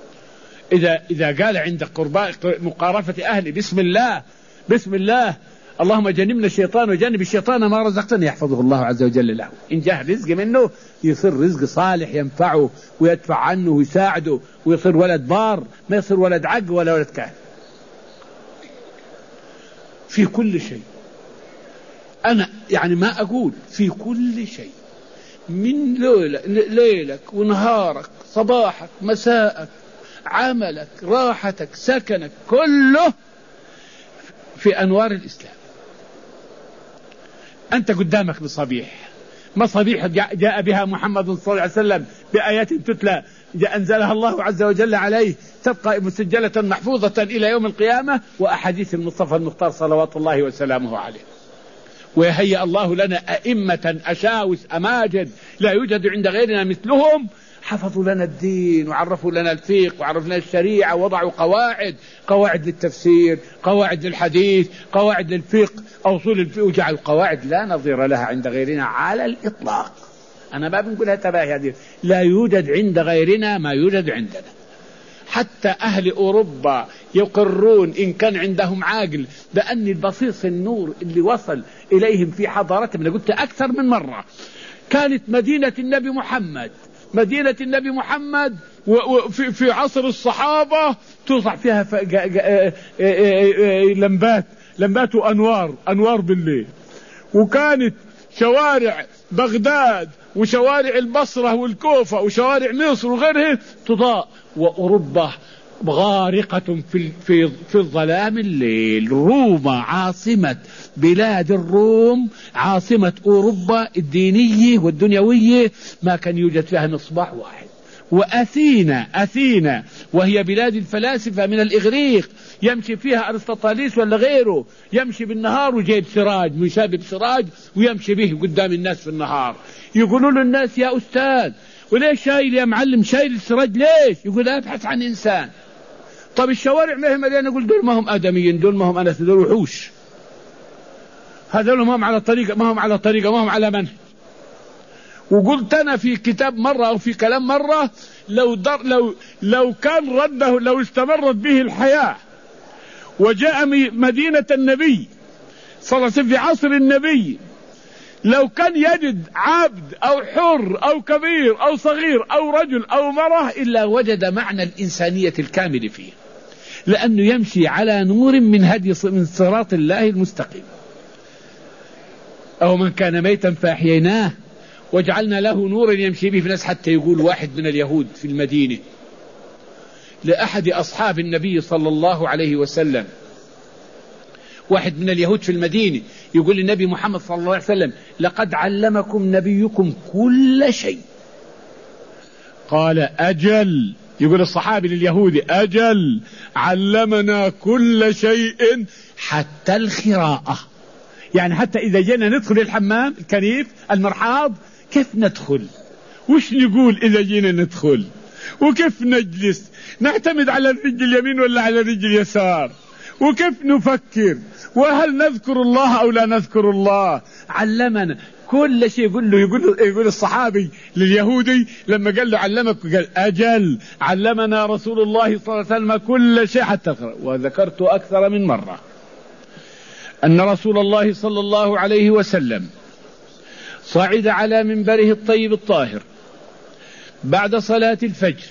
إذا قال عندك مقارفة أهلي بسم الله بسم الله اللهم جنبنا الشيطان وجنب الشيطان ما رزقتنا، يحفظه الله عز وجل له. إن جاء رزق منه يصير رزق صالح ينفعه ويدفع عنه ويساعده ويصير ولد بار، ما يصير ولد عق ولا ولد كاهن. في كل شيء، أنا يعني ما أقول في كل شيء، من ليلك ونهارك، صباحك مساءك، عملك، راحتك، سكنك، كله في أنوار الإسلام. أنت قدامك مصابيح، مصابيح جاء بها محمد صلى الله عليه وسلم بآيات تتلى أنزلها الله عز وجل عليه، تبقى مسجلة محفوظة إلى يوم القيامة، وأحاديث المصطفى المختار صلوات الله وسلامه عليه. ويهيأ الله لنا أئمة أشاوس أماجد لا يوجد عند غيرنا مثلهم، حفظوا لنا الدين وعرفوا لنا الفقه وعرفوا لنا الشريعة، وضعوا قواعد للتفسير، قواعد للحديث، قواعد للفقه، أصول الفقه، وجعلوا قواعد لا نظير لها عند غيرنا على الإطلاق. أنا ما بنقولها تباهي، هذه لا يوجد عند غيرنا ما يوجد عندنا. حتى أهل أوروبا يقرون إن كان عندهم عاقل بأن البصيص النور اللي وصل إليهم في حضارتهم، أنا قلت أكثر من مرة، كانت مدينة النبي محمد في عصر الصحابة توضع فيها لمبات وأنوار بالليل، وكانت شوارع بغداد وشوارع البصرة والكوفة وشوارع مصر وغيرها تضاء، وأوروبا غارقة في الظلام الليل. روما عاصمة بلاد الروم، عاصمة أوروبا الدينية والدنيوية، ما كان يوجد فيها مصباح واحد. وأثينا وهي بلاد الفلاسفة من الإغريق، يمشي فيها أرسطاطاليس ولا غيره، يمشي بالنهار وجايب سراج، مشابه سراج ويمشي به قدام الناس في النهار. يقولوا له الناس يا أستاذ وليش شايل يا معلم شايل السراج ليش؟ يقول أبحث عن إنسان. طب الشوارع ما هي مليانة؟ يقول دول ما هم آدميين، دول ما هم أنس، دول وحوش، هذول ما هم على طريقة، ما هم على منهج. وقلت أنا في كتاب مرة أو في كلام مرة، لو كان رده، لو استمرت به الحياة وجاء مدينة النبي صلى الله عليه وسلم في عصر النبي، لو كان يجد عبد أو حر أو كبير أو صغير أو رجل أو مرأة إلا وجد معنى الإنسانية الكامل فيه، لأنه يمشي على نور من صراط الله المستقيم. أو من كان ميتا فأحييناه وجعلنا له نورا يمشي به في الناس. حتى يقول واحد من اليهود في المدينة لأحد أصحاب النبي صلى الله عليه وسلم، واحد من اليهود في المدينة يقول للنبي محمد صلى الله عليه وسلم: لقد علمكم نبيكم كل شيء. قال: أجل. يقول الصحابي لليهودي: أجل، علمنا كل شيء حتى الخراءة. يعني حتى إذا جينا ندخل الحمام، الكنيف، المرحاض، كيف ندخل، وش نقول إذا جينا ندخل، وكيف نجلس، نعتمد على الرجل اليمين ولا على الرجل اليسار، وكيف نفكر، وهل نذكر الله أو لا نذكر الله. علمنا كل شيء. يقول الصحابي لليهودي لما قال له علمك، قال: أجل، علمنا رسول الله صلى الله عليه وسلم كل شيء حتى الخراء. وذكرت أكثر من مرة أن رسول الله صلى الله عليه وسلم صعد على منبره الطيب الطاهر بعد صلاة الفجر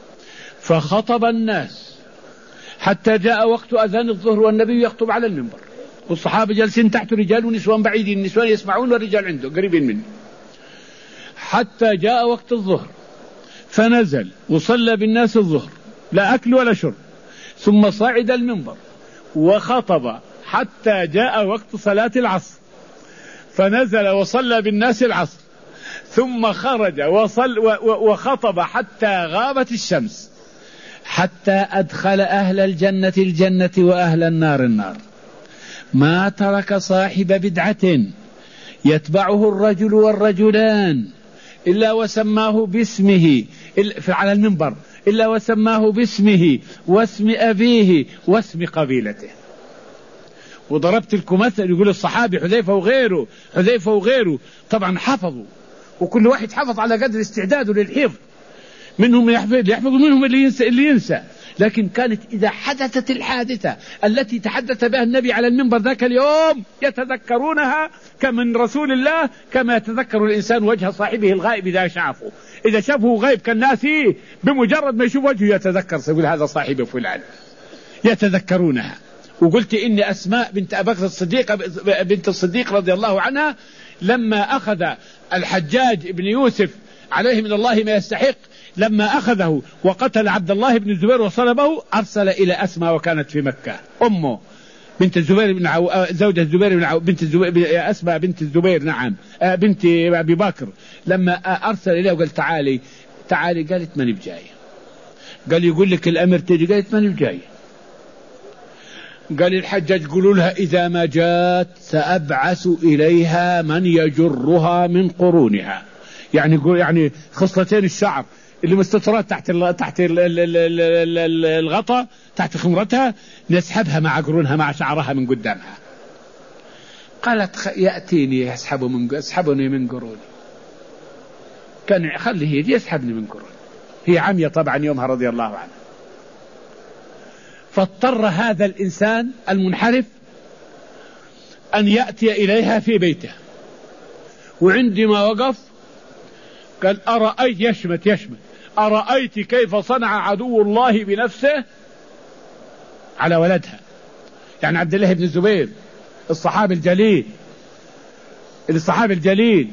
فخطب الناس حتى جاء وقت أذان الظهر والنبي يخطب على المنبر، والصحابة جالسين تحت، رجال ونسوان بعيدين، النسوان يسمعون والرجال عنده قريبين منه، حتى جاء وقت الظهر فنزل وصلى بالناس الظهر، لا أكل ولا شرب، ثم صعد المنبر وخطب حتى جاء وقت صلاة العصر، فنزل وصلى بالناس العصر، ثم خرج وخطب حتى غابت الشمس، حتى أدخل أهل الجنة الجنة وأهل النار النار. ما ترك صاحب بدعة يتبعه الرجل والرجلان إلا وسماه باسمه على المنبر، إلا وسماه باسمه واسم أبيه واسم قبيلته. وضربت لكم مثل، يقول الصحابي حذيفة وغيره طبعا حفظوا، وكل واحد حفظ على قدر استعداده للحفظ، منهم يحفظ ومنهم اللي ينسى. لكن كانت إذا حدثت الحادثة التي تحدث بها النبي على المنبر ذاك اليوم يتذكرونها كمن رسول الله كما يتذكر الإنسان وجه صاحبه الغائب إذا شافه. إذا شافه غائب كالناس بمجرد ما يشوف وجهه يتذكر، سيقول هذا صاحب فلان، يتذكرونها. وقلت إن أسماء بنت أبي بكر الصديق بنت الصديق رضي الله عنها لما أخذ الحجاج بن يوسف عليه من الله ما يستحق، لما أخذه وقتل عبد الله بن الزبير وصلبه أرسل إلى أسماء وكانت في مكة أمه بنت الزبير بن زوجة الزبير بن بنت الزبير أسماء بنت الزبير نعم بنت أبي بكر، لما أرسل إليه وقال تعالي قالت ماني بجاية. قال يقول لك الأمر تيجي، قالت ماني بجاية. قال الحجاج قولوا لها إذا ما جاءت سأبعث إليها من يجرها من قرونها، يعني خصلتين الشعر اللي مستترات تحت الغطاء تحت خمرتها نسحبها مع قرونها مع شعرها من قدامها. قالت يأتيني يسحبني من قروني، كان خليه يجي يسحبني من قروني. هي عمية طبعا يومها رضي الله عنها. فاضطر هذا الإنسان المنحرف أن يأتي إليها في بيته، وعندما وقف قال أرأيت يشمت أرأيت كيف صنع عدو الله بنفسه على ولدها، يعني عبد الله بن الزبير الصحابي الجليل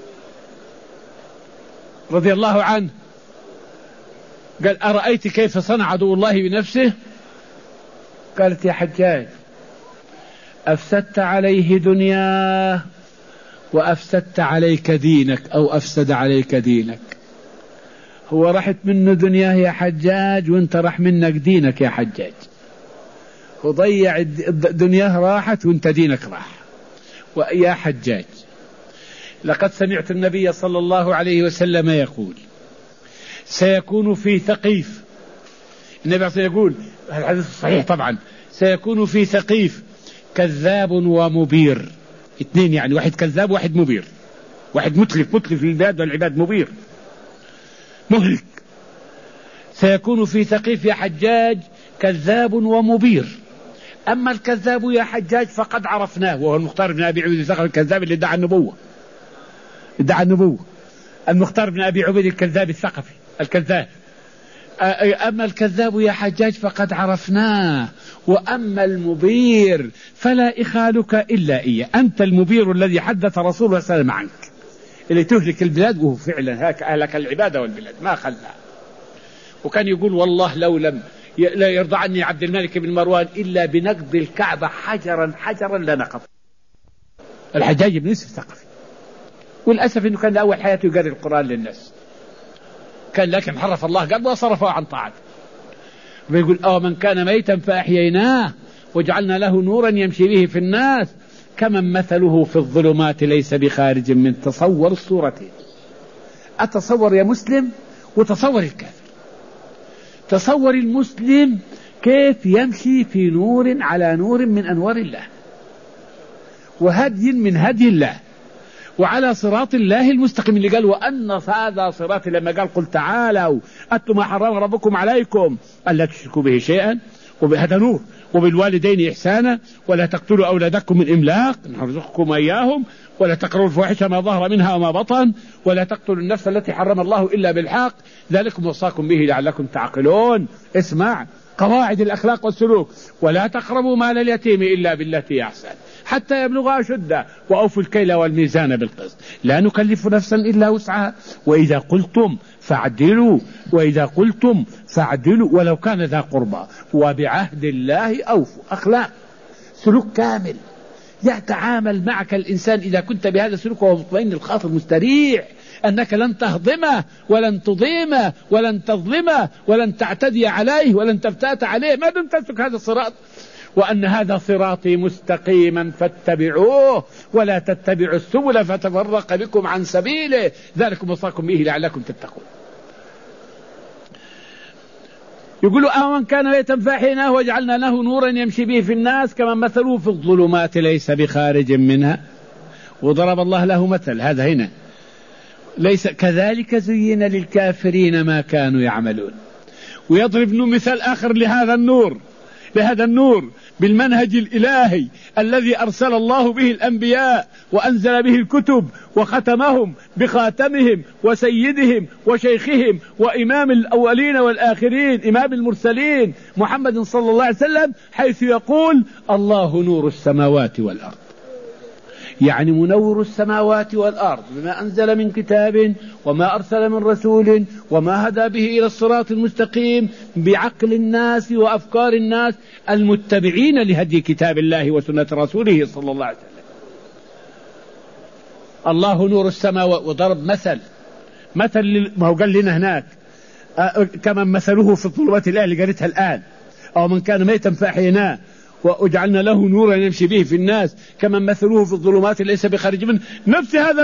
رضي الله عنه. قال أرأيت كيف صنع عدو الله بنفسه؟ قالت يا حجاج أفسدت عليه دنياه وأفسدت عليك دينك، أو أفسد عليك دينك. هو رحت منه دنياه يا حجاج وانت رح منك دينك يا حجاج، وضيع دنياه راحت وانت دينك راح. ويا حجاج لقد سمعت النبي صلى الله عليه وسلم يقول سيكون في ثقيف، النبي صلى الله عليه وسلم يقول الحديث الصحيح طبعا، سيكون في ثقيف كذاب ومبير، اثنين يعني، واحد كذاب واحد مبير، واحد متلف للبلاد والعباد، مبير مهلك. سيكون في ثقيف يا حجاج كذاب ومبير. أما الكذاب يا حجاج فقد عرفناه، وهو المختار بن أبي عبيد الثقفي الكذاب اللي ادعى النبوة، المختار بن أبي عبيد الكذاب الثقفي الكذاب. أما الكذاب يا حجاج فقد عرفناه، وأما المبير فلا إخالك إلا إياه، أنت المبير الذي حدث رسول الله صلى الله عليه وسلم عنك، اللي تهلك البلاد، وهو فعلا هاك أهلك العبادة والبلاد ما خلها. وكان يقول والله لو لم لا يرضى عني عبد الملك بن مروان إلا بنقض الكعبة حجرا لنقض. الحجاج بن يوسف الثقفي، والأسف أنه كان أول حياته يقرأ القرآن للناس، كان لكن حرف الله قلبه وصرفه عن طاعته. ويقول من كان ميتا فأحييناه وجعلنا له نورا يمشي به في الناس كمن مثله في الظلمات ليس بخارج من. تصور الصورتين، أتصور يا مسلم وتصور الكافر. تصور المسلم كيف يمشي في نور على نور من أنوار الله، وهدي من هدي الله، وعلى صراط الله المستقيم، اللي قال وأن هذا صراطي، لما قال قل تعالوا أتوا ما حرم ربكم عليكم ألا تشركوا به شيئا، وهذا نور، وبالوالدين إحسانا، ولا تقتلوا أولادكم من إملاق نرزقكم إياهم، ولا تقربوا الفواحش ما ظهر منها وما بطن، ولا تقتلوا النفس التي حرم الله إلا بالحق، ذلكم وصاكم به لعلكم تعقلون. اسمع قواعد الأخلاق والسلوك، ولا تقربوا مال اليتيم إلا بالتي أحسن حتى يبلغ أشده، وأوفوا الكيل والميزان بالقسط، لا نكلف نفسا إلا وسعها، وإذا قلتم فاعدلوا ولو كان ذا قربى، وبعهد الله أوفوا. أخلاق سلوك كامل يتعامل معك الإنسان إذا كنت بهذا السلوك وهو مطمئن الخاطر مستريح أنك لن تهضمه ولن تضيمه ولن تظلمه ولن تعتدي عليه ولن تفتات عليه ما دمت تسلك هذا الصراط، وأن هذا صراطي مستقيما فاتبعوه ولا تتبعوا السبل فتفرق بكم عن سبيله، ذلكم وصاكم به لعلكم تتقون. يقولوا من كان ميتا فأحييناه وجعلنا له نورا يمشي به في الناس كمن مثله في الظلمات ليس بخارج منها، وضرب الله له مثل. هذا هنا ليس كذلك زين للكافرين ما كانوا يعملون. ويضرب مثال آخر لهذا النور بالمنهج الإلهي الذي أرسل الله به الأنبياء وأنزل به الكتب وختمهم بخاتمهم وسيدهم وشيخهم وإمام الأولين والآخرين إمام المرسلين محمد صلى الله عليه وسلم، حيث يقول الله نور السماوات والأرض، يعني منور السماوات والأرض بما أنزل من كتاب وما أرسل من رسول وما هدى به إلى الصراط المستقيم بعقل الناس وأفكار الناس المتبعين لهدي كتاب الله وسنة رسوله صلى الله عليه وسلم. الله نور السماوات، وضرب مثل ما هو قال لنا هناك كما مثله في الظلمات الآية اللي قريتها الآن، أو من كان ميتا فأحييناه وجعلنا له نورا يمشي به في الناس كما مثلوه في الظلمات ليس بخارج منه. نفس هذا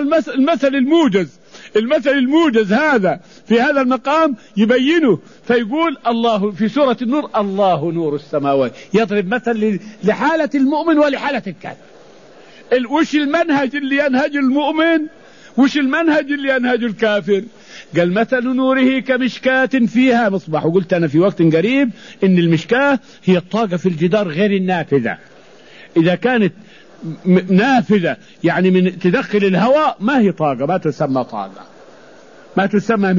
المثل الموجز هذا في هذا المقام يبينه، فيقول الله في سورة النور الله نور السماوات، يضرب مثل لحالة المؤمن ولحالة الكافر. وش المنهج اللي ينهج المؤمن وش المنهج اللي ينهج الكافر؟ قال مثل نوره كمشكاة فيها مصباح. وقلت أنا في وقت قريب إن المشكاة هي الطاقة في الجدار غير النافذة. إذا كانت نافذة يعني من تدخل الهواء ما هي طاقة، ما تسمى طاقة، ما تسمى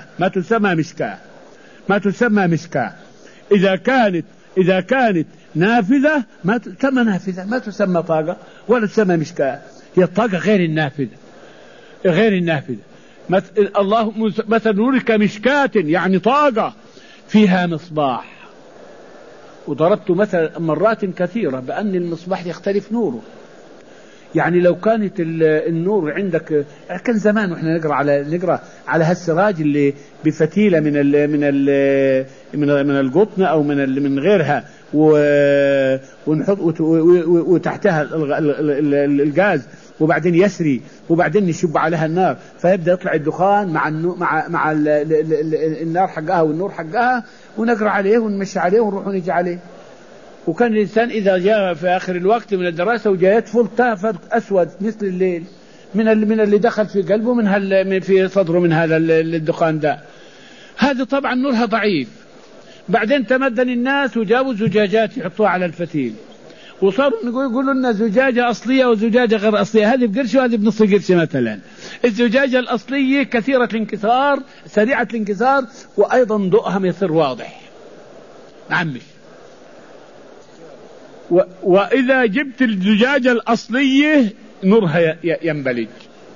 مشكاة. إذا كانت نافذة ما تسمى طاقة ولا تسمى مشكاة، هي الطاقة غير النافذة. الله مثل نوره كمشكاة يعني طاقة فيها مصباح. وضربت مثلا مرات كثيرة بأن المصباح يختلف نوره. يعني لو كانت النور عندك، كان زمان واحنا نقرأ على هالسراج اللي بفتيلة من القطن أو من غيرها ونحط وتحتها الغاز وبعدين يسري وبعدين نشب عليها النار فيبدأ يطلع الدخان مع النار حقها والنور حقها، ونقرأ عليه ونمشي عليه ونروح ونجي عليه. وكان الإنسان إذا جاء في آخر الوقت من الدراسة وجاء يطفل تافت أسود مثل الليل من اللي دخل في قلبه في صدره من هذا الدخان ده. هذا طبعا نورها ضعيف. بعدين تمدن الناس وجابوا زجاجات يحطوها على الفتيل، وصاروا يقولوا لنا زجاجة أصلية وزجاجة غير أصلية، هذه بقرش وهذه بنص قرش مثلا. الزجاجة الأصلية كثيرة الانكسار سريعة الانكسار وأيضا ضوءها ما يصير واضح عمش. وإذا جبت الزجاجة الأصلية نورها ينبلج.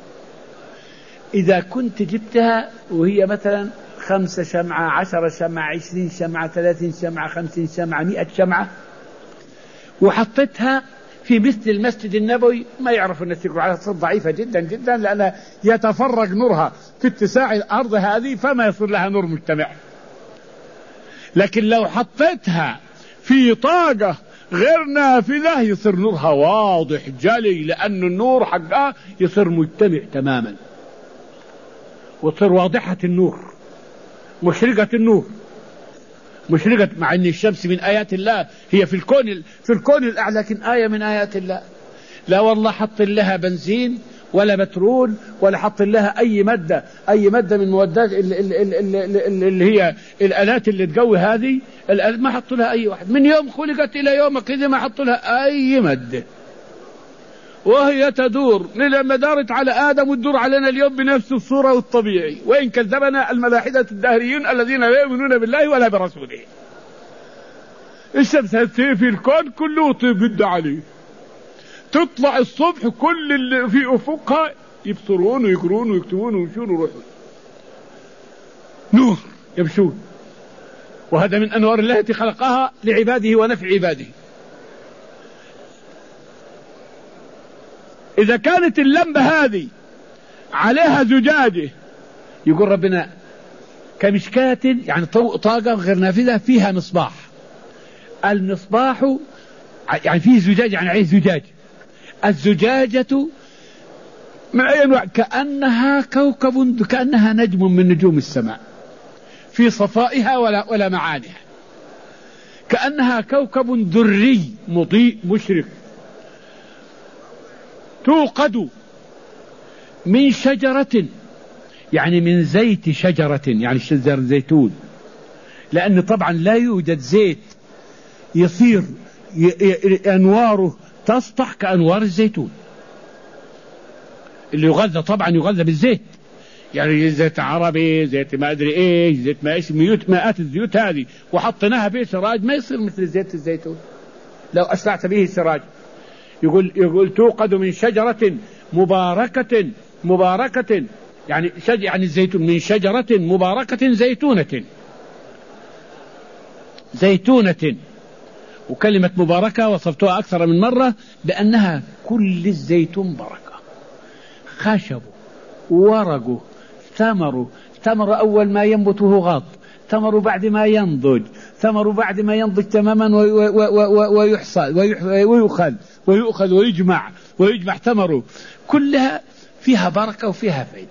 إذا كنت جبتها وهي مثلا 5 شمعة 10 شمعة 20 شمعة 30 شمعة 50 شمعة 100 شمعة وحطيتها في مثل المسجد النبوي، ما يعرف الناس يقولوا عليها تصير ضعيفة جدا جدا لأن يتفرق نورها في اتساع الأرض هذه فما يصير لها نور مجتمع. لكن لو حطيتها في طاقة غير نافذة يصير نورها واضح جلي، لأن النور حقها يصير مجتمع تماما وتصير واضحة النور مشرقة النور مشرقة، مع أن الشمس من آيات الله هي في الكون الأعلى، لكن آية من آيات الله. لا والله حط لها بنزين ولا بترول ولا حط لها أي مادة من موادات اللي هي الآلات اللي تقوي هذه الآلات، ما حط لها أي واحد من يوم خلقت إلى يومك إذا ما حط لها أي مادة، وهي تدور لما دارت على آدم وتدور علينا اليوم بنفس الصورة والطبيعي. وإن كذبنا الملاحدة الدهريون الذين لا يؤمنون بالله ولا برسوله. الشمس في الكون كله تبد عليه، تطلع الصبح كل اللي في أفقها يبصرون ويقرون ويكتبون ويمشون ويروحون نور يمشون. وهذا من أنوار الله التي خلقها لعباده ونفع عباده. إذا كانت اللمبة هذه عليها زجاجة يقول ربنا كمشكاة يعني طاقة غير نافذة فيها مصباح. المصباح يعني فيه زجاج يعني عليه زجاج. الزجاجة من أي أنواع؟ كأنها كوكب، كأنها نجم من نجوم السماء في صفائها ولا معانها، كأنها كوكب دري مضيء مشرق توقد من شجرة يعني من زيت شجرة يعني شجر زيتون لأن طبعا لا يوجد زيت يصير أنواره تسطح كأنوار الزيتون. اللي يغذى طبعا يغذى بالزيت، يعني زيت عربي، زيت ما أدري إيش، زيت ما إيش، مئات الزيوت هذه وحطيناها في سراج ما يصير مثل زيت الزيتون لو أشرعت به السراج. يقول توقد من شجرة مباركة يعني الزيتون من شجرة مباركة زيتونة. وكلمة مباركة وصفتها أكثر من مرة بأنها كل الزيتون بركة، خشبه ورقه ثمره أول ما ينبت وهو غاض، ثمره بعد ما ينضج، ثمره بعد ما ينضج تماما ويؤخذ ويجمع ثمره، كلها فيها بركة وفيها فائدة.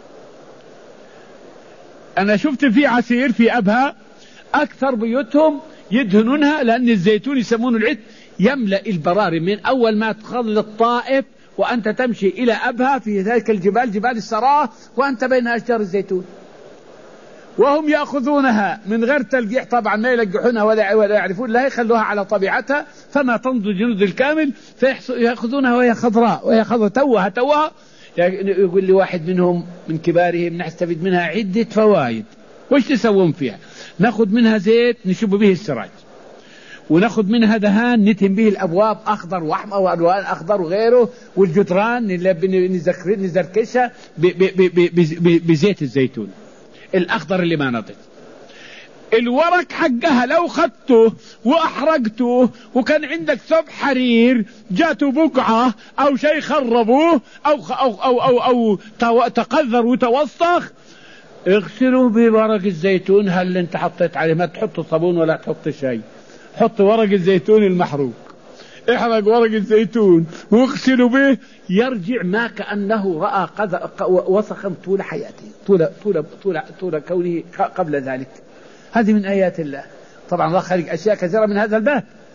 أنا شفت في عسير في أبها أكثر بيوتهم يدهنونها، لأن الزيتون يسمونه العد يملأ البراري من أول ما تدخل الطائف وأنت تمشي إلى أبها في ذلك الجبال، جبال السراء، وأنت بين أشجار الزيتون، وهم يأخذونها من غير تلقيح طبعا، ما يلقحونها ولا يعرفون، لا يخلوها على طبيعتها فما تنضج جنود الكامل، فيأخذونها وهي خضراء توها. يقول لي واحد منهم من كبارهم نستفيد منها عدة فوائد. وش تسوون فيها؟ ناخذ منها زيت نشب به السراج، وناخذ منها دهان نتهم به الأبواب أخضر وأحمر وألوان أخضر وغيره، والجدران نزركشها بزيت الزيتون الأخضر اللي ما نضج. الورق حقها لو خدته وأحرقته وكان عندك ثوب حرير جاته بقعة أو شيء خربوه أو تقذر وتوسخ، اغسلوا بورق الزيتون. هل انت حطيت عليه؟ ما تحط صابون ولا تحط شيء، حط ورق الزيتون المحروق، احرق ورق الزيتون واغسلوا به، يرجع ما كأنه رأى وسخا طول حياته، طول كونه قبل ذلك. هذه من آيات الله. طبعا الله خلق أشياء كثيرة من هذا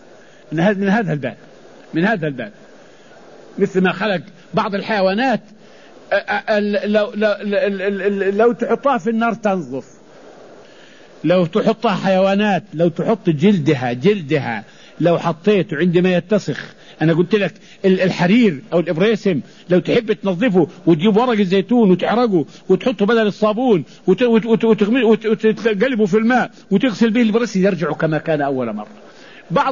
الباب، مثل ما خلق بعض الحيوانات لو تحطها في النار تنظف، لو تحطها حيوانات، لو تحط جلدها لو حطيته عندما يتسخ. أنا قلت لك الحرير أو الإبريسم لو تحب تنظفه وتجيب ورق الزيتون وتحرقه وتحطه بدل الصابون وتقلبه في الماء وتغسل به الإبريسم يرجع كما كان أول مرة. بعض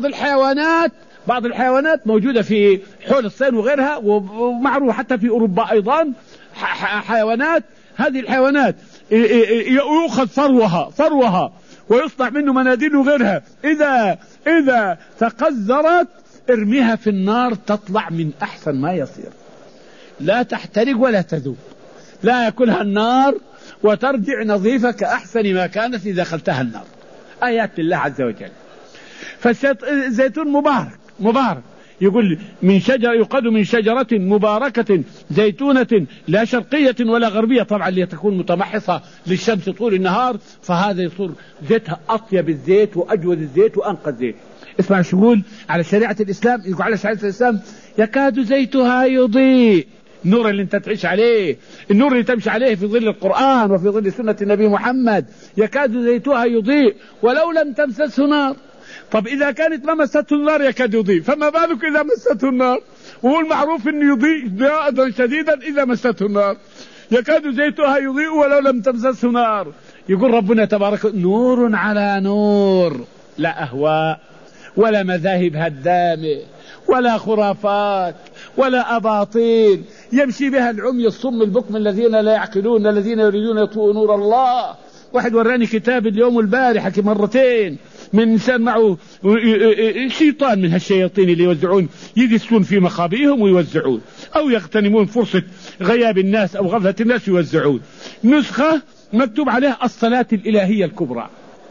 الحيوانات موجودة في حول الصين وغيرها، ومعروف حتى في أوروبا أيضا حيوانات، هذه الحيوانات يؤخذ ثروها ويصنع منه مناديل وغيرها، إذا تقذرت ارميها في النار تطلع من أحسن ما يصير، لا تحترق ولا تذوب، لا يأكلها النار وترجع نظيفة كأحسن ما كانت إذا دخلتها النار. آيات الله عز وجل. فالزيتون مبارك يقول يقاد من شجرة مباركة زيتونة لا شرقية ولا غربية، طبعا لتكون متمحصة للشمس طول النهار، فهذا يصير زيتها أطيب الزيت وأجود الزيت وأنقى الزيت. اسمع شو يقول على شريعة الإسلام، يقول على شريعة الإسلام يكاد زيتها يضيء، النور اللي انت تعيش عليه، النور اللي تمشي عليه في ظل القرآن وفي ظل سنة النبي محمد، يكاد زيتها يضيء ولو لم تمسسه نار. طب إذا كانت ما مسته النار يكاد يضيء، فما بالك إذا مسته النار؟ وهو المعروف أن يضيء ضياء شديدا إذا مسته النار. يكاد زيتها يضيء ولو لم تمسسه نار. يقول ربنا تبارك نور على نور، لا أهواء ولا مذاهب هدامة ولا خرافات ولا أباطيل يمشي بها العمي الصم البكم الذين لا يعقلون الذين يريدون يطفئوا نور الله. واحد وراني كتاب اليوم البارحة مرتين من إنسان معه شيطان من هالشياطين اللي يوزعون يدسون في مخابئهم ويوزعون، أو يغتنمون فرصة غياب الناس أو غفلة الناس ويوزعون نسخة مكتوب عليها الصلاة الإلهية الكبرى.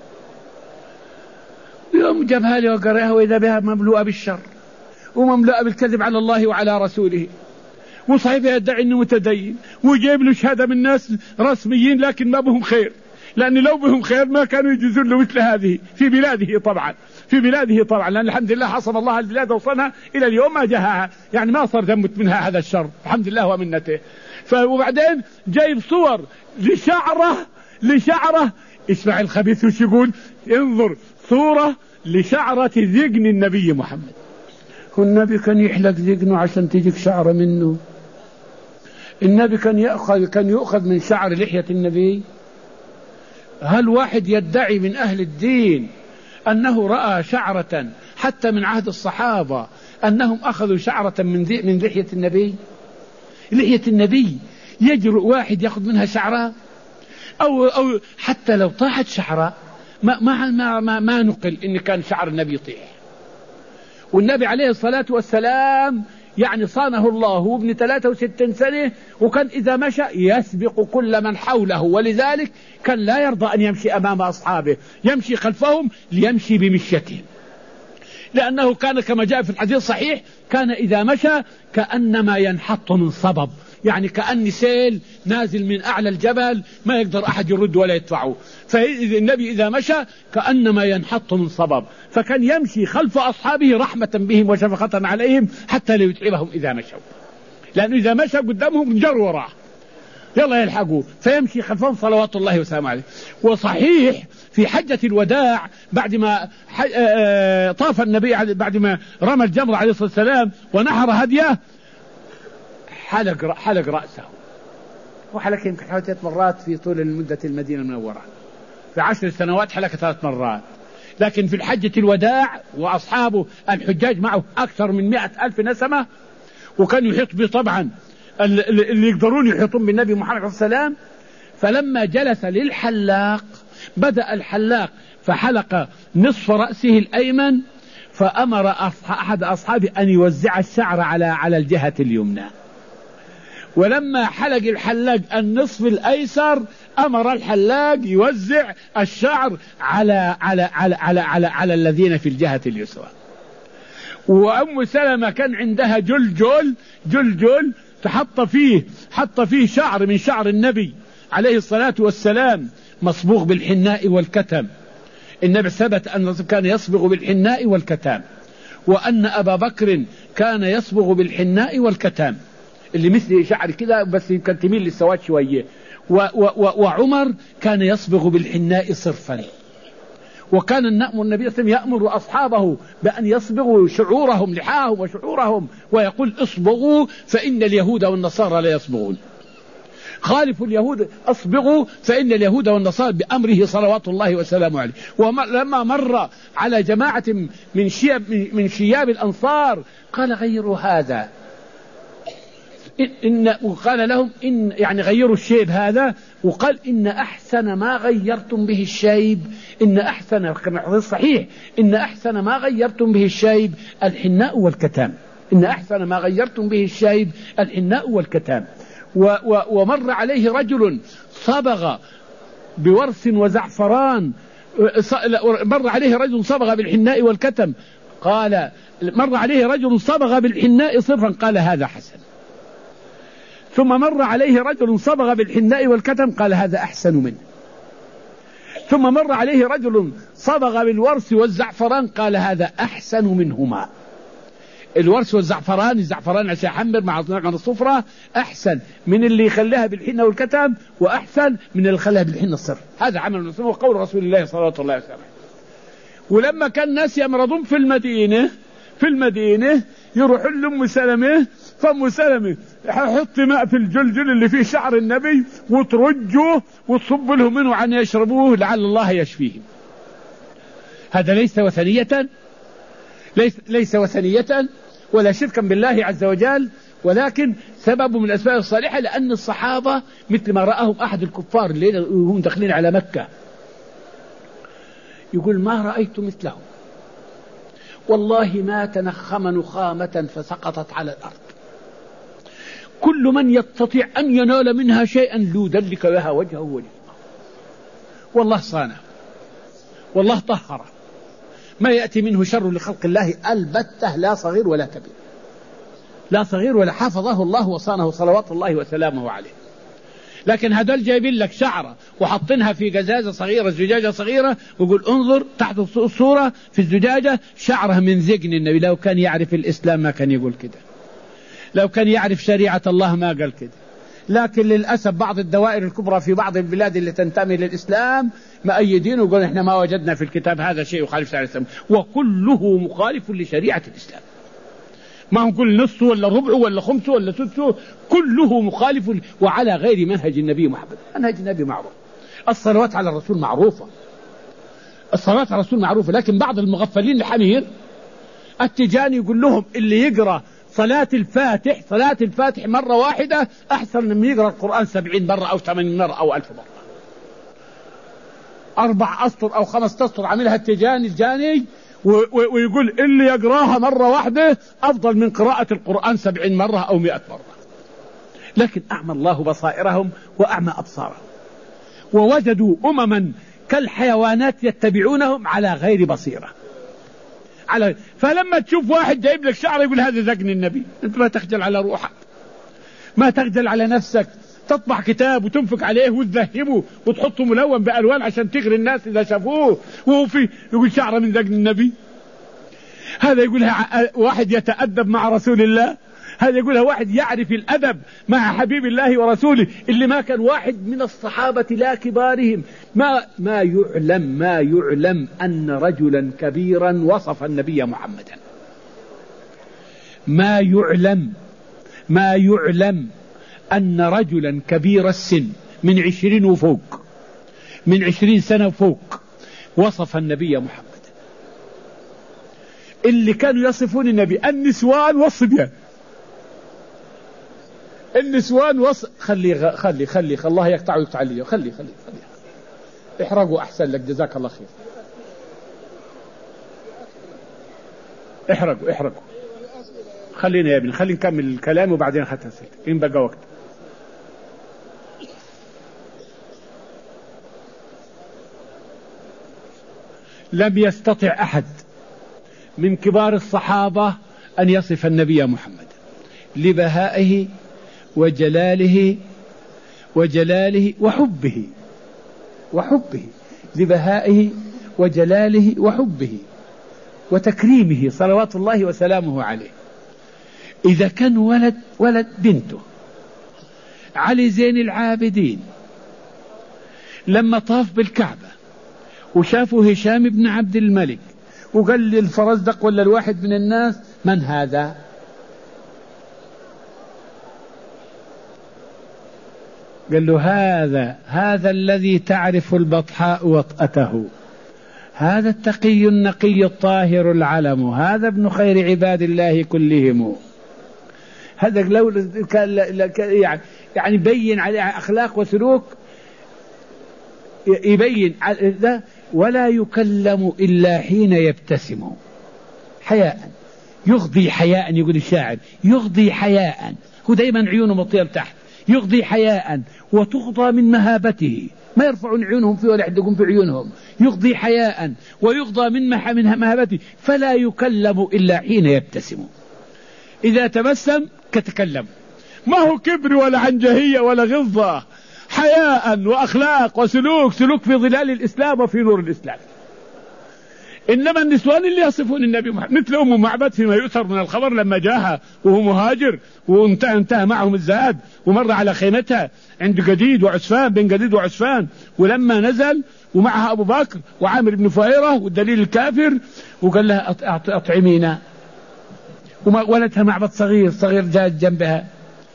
يوم جابها لي وقرأها وإذا بها مملوءة بالشر ومملوءة بالكذب على الله وعلى رسوله، وصحيح يدعي أنه متدين وجايب له شهادة من ناس رسميين لكن ما بهم خير، لأن لو بهم خير ما كانوا يجوزون له مثل هذه في بلاده طبعا لأن الحمد لله حصل الله البلاد وصلنا إلى اليوم ما جاءها، يعني ما صار دمت منها هذا الشر الحمد لله ومنته. وبعدين جايب صور لشعره اسمع الخبيث وش يقول؟ انظر صورة لشعرة ذقن النبي محمد. هو النبي كان يحلق ذقنه عشان تجيك شعرة منه؟ النبي كان يؤخذ من شعر لحية النبي؟ هل واحد يدعي من أهل الدين أنه رأى شعرة حتى من عهد الصحابة أنهم أخذوا شعرة من لحية النبي؟ لحية النبي يجرؤ واحد يأخذ منها شعرة؟ أو حتى لو طاحت شعرة ما نقل إن كان شعر النبي يطيح. والنبي عليه الصلاة والسلام يعني صانه الله ابن 63 سنة، وكان إذا مشى يسبق كل من حوله، ولذلك كان لا يرضى أن يمشي أمام أصحابه، يمشي خلفهم ليمشي بمشيتهم، لأنه كان كما جاء في الحديث الصحيح كان إذا مشى كأنما ينحط من صبب، يعني كأن سيل نازل من أعلى الجبل ما يقدر أحد يرد ولا يدفعه. فالنبي إذا مشى كأنما ينحط من صبب، فكان يمشي خلف أصحابه رحمة بهم وشفقة عليهم حتى لا يتعبهم إذا مشوا، لأنه إذا مشى قدامهم جروا وراه يلا يلحقوا، فيمشي خلفهم صلوات الله وسلامه عليه. وصحيح في حجة الوداع بعد ما طاف النبي، بعد ما رمى الجمر عليه الصلاة والسلام ونحر هديه، حلق رأسه، وحلق يمكن حوالي 3 مرات في طول المدة المدينة المنورة، في 10 سنوات حلق 3 مرات. لكن في الحجة الوداع وأصحابه الحجاج معه أكثر من 100,000 نسمة، وكان يحيط به طبعا اللي يقدرون يحيطون بالنبي محمد صلى الله عليه وسلم. فلما جلس للحلاق بدأ الحلاق فحلق نصف رأسه الأيمن، فأمر أحد أصحابه أن يوزع الشعر على الجهة اليمنى، ولما حلق الحلاق النصف الأيسر أمر الحلاق يوزع الشعر على الذين في الجهة اليسرى. وأم سلمة كان عندها جلجل حط فيه شعر من شعر النبي عليه الصلاة والسلام مصبوغ بالحناء والكتم. النبي ثبت أنه كان يصبغ بالحناء والكتم، وأن أبا بكر كان يصبغ بالحناء والكتم اللي مثل شعر كده بس يمكن تميل للسواد شوية، وعمر كان يصبغ بالحناء صرفا. وكان النبي صلى الله عليه وسلم يأمر أصحابه بأن يصبغوا شعورهم لحاهم وشعورهم، ويقول اصبغوا فإن اليهود والنصارى لا يصبغون، خالفوا اليهود اصبغوا فإن اليهود والنصارى بأمره صلوات الله وسلامه عليه. ولما مر على جماعة من شياب الأنصار قال غيروا هذا، وقال لهم إن يعني غيروا الشيب هذا، وقال إن أحسن ما غيرتم به الشيب، إن أحسن كما صحيح إن أحسن ما غيرتم به الشيب الحناء والكتام، إن أحسن ما غيرتم به الشيب الحناء والكتام. ومر عليه رجل صبغ بورس وزعفران، مر عليه رجل صبغ بالحناء والكتم، قال مر عليه رجل صبغ بالحناء صرفا قال هذا حسن. ثم مر عليه رجل صبغ بالحناء والكتم قال هذا أحسن منه. ثم مر عليه رجل صبغ بالورس والزعفران قال هذا أحسن منهما. الورس والزعفران، الزعفران عشان يحمر مع الصفرة أحسن من اللي يخليها بالحنة والكتم، وأحسن من اللي يخليها بالحنة الصرف. هذا عمل المسلمين وقول رسول الله صلى الله عليه وسلم. ولما كان الناس يمرضون في المدينة يروحوا لأم سلمة، فأم سلمة حط ماء في الجلجل اللي فيه شعر النبي وترجه وتصب لهم منه عن يشربوه لعل الله يشفيهم. هذا ليس وثنية ولا شركا بالله عز وجل، ولكن سبب من الأسباب الصالحة، لأن الصحابة مثل ما رأهم أحد الكفار الليلة وهم داخلين على مكة يقول ما رأيت مثلهم والله ما تنخم نخامة فسقطت على الأرض، كل من يستطيع أن ينال منها شيئا ليدلك بها وجهه وجهه. والله صانه والله طهره، ما يأتي منه شر لخلق الله البتة، لا صغير ولا كبير، لا صغير ولا، حفظه الله وصانه صلوات الله وسلامه عليه. لكن هذول جايبين لك شعرة وحطينها في قزازة صغيرة، زجاجة صغيرة، ويقول انظر تحت الصورة في الزجاجة شعرها من ذقن النبي. لو كان يعرف الإسلام ما كان يقول كده، لو كان يعرف شريعة الله ما قال كده، لكن للأسف بعض الدوائر الكبرى في بعض البلاد اللي تنتمي للإسلام مؤيدين ويقول إحنا ما وجدنا في الكتاب هذا شيء يخالف شريعة الإسلام، وكله مخالف لشريعة الإسلام. ما نقول نصه ولا ربعه ولا خمسه ولا سدسه، كله مخالف وعلى غير منهج النبي محمد. منهج النبي معروف، الصلوات على الرسول معروفة، الصلاة على الرسول معروفة. لكن بعض المغفلين الحمير التجاني يقول لهم اللي يقرأ صلاة الفاتح مرة واحدة أحسن من يقرأ القرآن 70 مرة أو 80 مرة أو 1000 مرة. 4 أسطر أو 5 أسطر عملها الجاني ويقول اللي يقراها مرة واحدة أفضل من قراءة القرآن 70 مرة أو 100 مرة. لكن أعمى الله بصائرهم وأعمى أبصارهم، ووجدوا أمما كالحيوانات يتبعونهم على غير بصيرة. فلما تشوف واحد جايب لك شعر يقول هذا ذقن النبي، أنت ما تخجل على روحك، ما تخجل على نفسك، تطبع كتاب وتنفق عليه وتذهبه وتحطه ملون بألوان عشان تغري الناس إذا شافوه وهو في يقول شعره من ذقن النبي. هذا يقولها واحد يتأدب مع رسول الله، هذا يقولها واحد يعرف الأدب مع حبيب الله ورسوله اللي ما كان واحد من الصحابة لا كبارهم ما يعلم أن رجلا كبيرا وصف النبي محمدا. ما يعلم أن رجلا كبير السن من 20 وفوق، من 20 سنة وفوق، وصف النبي محمد. اللي كانوا يصفون النبي النسوان والصبيان. النسوان خلي الله يقطع ويقطع لي، خلي احرقوا أحسن لك، جزاك الله خير. احرقوا خلينا يا ابني، خلي نكمل الكلام وبعدين هتسأل إن بقى وقت. لم يستطع أحد من كبار الصحابة أن يصف النبي محمد لبهائه وجلاله وحبه لبهائه وجلاله وحبه وتكريمه صلوات الله وسلامه عليه. إذا كان ولد بنته علي زين العابدين لما طاف بالكعبة وشافوا هشام بن عبد الملك وقال للفرزدق ولا الواحد من الناس من هذا؟ قال له هذا الذي تعرف البطحاء وطأته، هذا التقي النقي الطاهر العلم، هذا ابن خير عباد الله كلهم. هذا لو يعني يبين عليه أخلاق وسلوك، يبين ده. ولا يكلم إلا حين يبتسم حياء، يغضي حياء، يقول الشاعر يغضي حياء، هو دايما عيونه مطية تحت، يغضي حياء وتغضى من مهابته، ما يرفعون عيونهم فيه ولا يحدقون في عيونهم، يغضي حياء ويغضى من مهابته، فلا يكلم إلا حين يبتسم. إذا تبسم كتكلم، ما هو كبر ولا عنجهية ولا غلظة، حياء وأخلاق وسلوك في ظلال الإسلام وفي نور الإسلام. إنما النسوان اللي يصفون النبي محمد مثل أم معبد فيما يؤثر من الخبر لما جاءها وهو مهاجر وانتهى معهم الزاد ومر على خيمتها عند قديد وعسفان، بين قديد وعسفان، ولما نزل ومعها أبو بكر وعامر بن فهيرة والدليل الكافر وقال لها أطعمينا، ولدها معبد صغير جاء جنبها،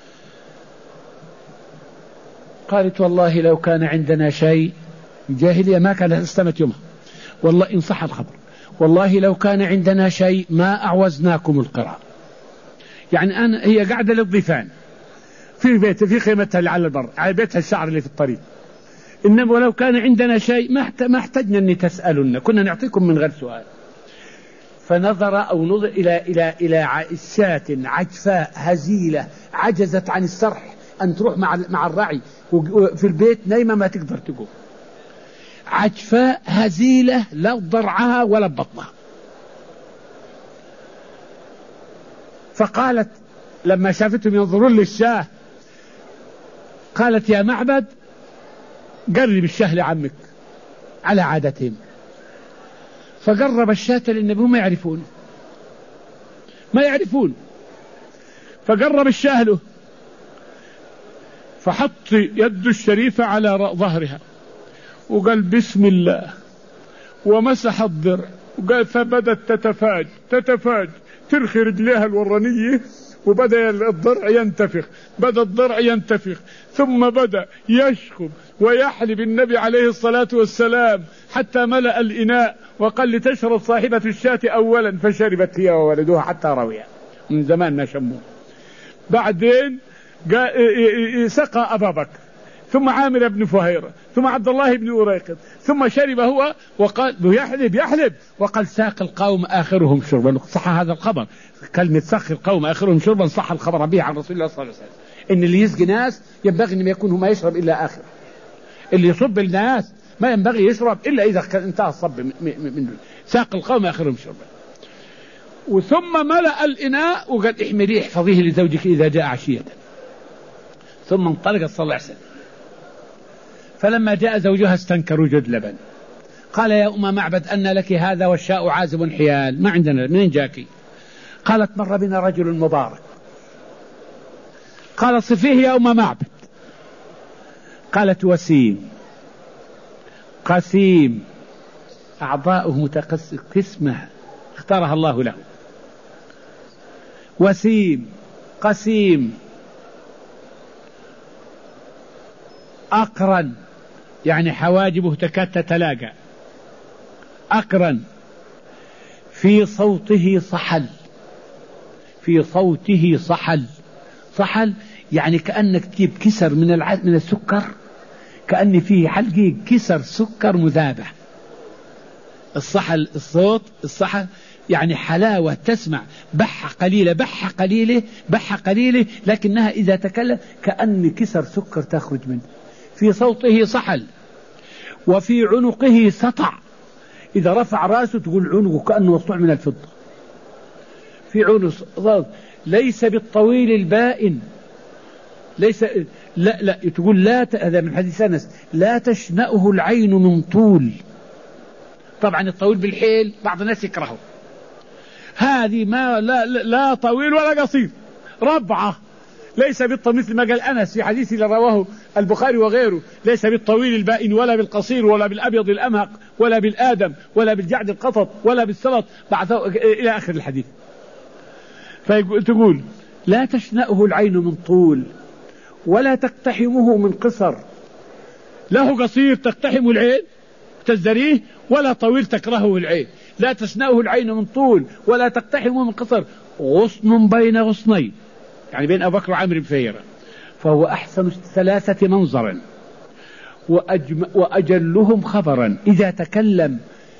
قالت والله لو كان عندنا شيء، الجاهلية ما كانت استمت يومها، والله إن صح الخبر، والله لو كان عندنا شيء ما أعوزناكم القراء. يعني هي قاعدة للضيفان في بيتها في خيمتها اللي على البر، على بيتها الشعر اللي في الطريق، إنما ولو كان عندنا شيء ما احتجنا أن تسألنا، كنا نعطيكم من غير سؤال. فنظر إلى شاة عجفاء هزيلة عجزت عن السرح أن تروح مع الرعي في البيت نايمة ما تقدر تقوم، عجفاء هزيلة لا ضرعها ولا بطنها. فقالت لما شافتهم ينظرون للشاه قالت يا معبد قرب الشاه لعمك على عادتهم. فقرب الشاة للنبي ما يعرفون، فقرب الشاه له فحط يده الشريفة على ظهرها وقال بسم الله، ومسح الضرع وقال فبدت تتفاج ترخي رجليها الورانية، وبدأ الضرع ينتفخ، بدأ الضرع ينتفخ، ثم بدأ يشخب ويحلب النبي عليه الصلاة والسلام حتى ملأ الإناء، وقال لتشرب صاحبة الشاة أولا، فشربت هي وولدها حتى رويا، من زمان ما شموه. بعدين سقى أبا بكر، ثم عامر بن فهيرة، ثم عبد الله بن أريقط، ثم شرب هو، وقال يحلب وقال ساق القوم آخرهم شربا. صح هذا الخبر، كلمة ساق القوم آخرهم شربا صح الخبر به عن رسول الله صلى الله عليه وسلم، إن اللي يسقي ناس ينبغي أن يكون ما يشرب إلا آخر، اللي يصب الناس ما ينبغي يشرب إلا إذا انتهى الصب من ساق القوم آخرهم شربا. وثم ملأ الإناء وقال احمليه احفظيه لزوجك إذا جاء عشية. ثم انطلق صلى الله عليه وسلم، فلما جاء زوجها استنكر وجد لبن، قال يا أم معبد أن لك هذا والشاء عازب حيال، ما عندنا، منين جاكي؟ قالت مر بنا رجل مبارك. قال صفيه يا أم معبد. قالت وسيم قسيم، أعضاؤه متقسمة اختارها الله له، وسيم قسيم أقرن، يعني حواجبه تكاد تتلاقى، أقرن، في صوته صحل، في صوته صحل يعني كأنك تجيب كسر من السكر، كأن فيه حلقة كسر سكر مذابح. الصحل الصوت الصحل يعني حلاوة، تسمع بحة قليلة لكنها إذا تكلم كأن كسر سكر تخرج منه. في صوته صحل، وفي عنقه سطع، إذا رفع رأسه تقول عنقه كأنه مصنوع من الفضة. في عنق ليس بالطويل البائن، ليس لا تقول لا هذا من حديث أنس لا تشنأه العين من طول. طبعا الطويل بالحيل بعض الناس يكرهه، هذه ما لا طويل ولا قصير، ربعة، ليس بالطويل، مثل ما قال أنس في حديث اللي رواه البخاري وغيره، ليس بالطويل البائن ولا بالقصير ولا بالأبيض الأمهق ولا بالآدم ولا بالجعد القطط ولا بالسلط إلى آخر الحديث. فتقول لا تشنأه العين من طول ولا تقتحمه من قصر، له قصير تقتحم العين تزدريه، ولا طويل تكرهه العين. لا تشنأه العين من طول ولا تقتحمه من قصر، غصن بين غصنين، يعني بين أبو بكر وعامر بن فهيرة، فهو أحسن الثلاثة منظرا وأجلهم خبرا. إذا تكلم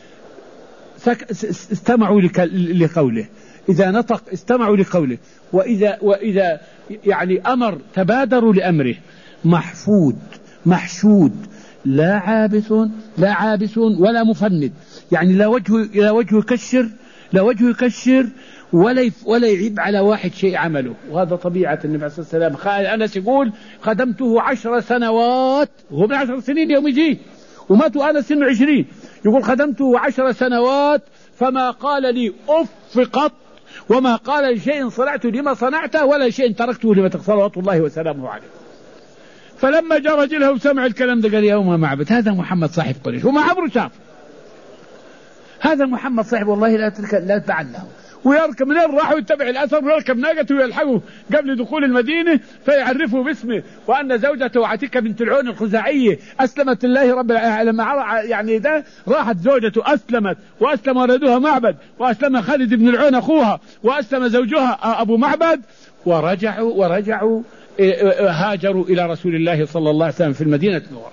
استمعوا لقوله، إذا نطق استمعوا لقوله، وإذا يعني أمر تبادروا لأمره. محفود محشود، لا عابس ولا مفند، يعني لا وجهه يكشر ولا يعيب على واحد شيء عمله. وهذا طبيعة النبي عليه الصلاة والسلام. أنس يقول خدمته 10 سنوات، وهو من 10 سنين يوم يجي، ومات وأنا سنه 20. يقول خدمته 10 سنوات فما قال لي أف قط، وما قال لشيء صنعت لما صنعته ولا شيء تركته لما تركته، صلوات الله وسلامه عليه. فلما جاء رجله وسمع الكلام ده قال يا أم معبد هذا محمد صاحب قريش، وما عمره شاف هذا محمد صاحب، والله لا تبع له. ويركب منين راحوا يتبع الأثر ويركب ناقته ويلحقه قبل دخول المدينة فيعرفه باسمه، وأن زوجته عتيكة بنت العون الخزاعية أسلمت لله رب العالمين. يعني ده راحت زوجته أسلمت، وأسلم ولدها معبد، وأسلم خالد بن العون أخوها، وأسلم زوجها أبو معبد، ورجعوا هاجروا إلى رسول الله صلى الله عليه وسلم في المدينة المنورة.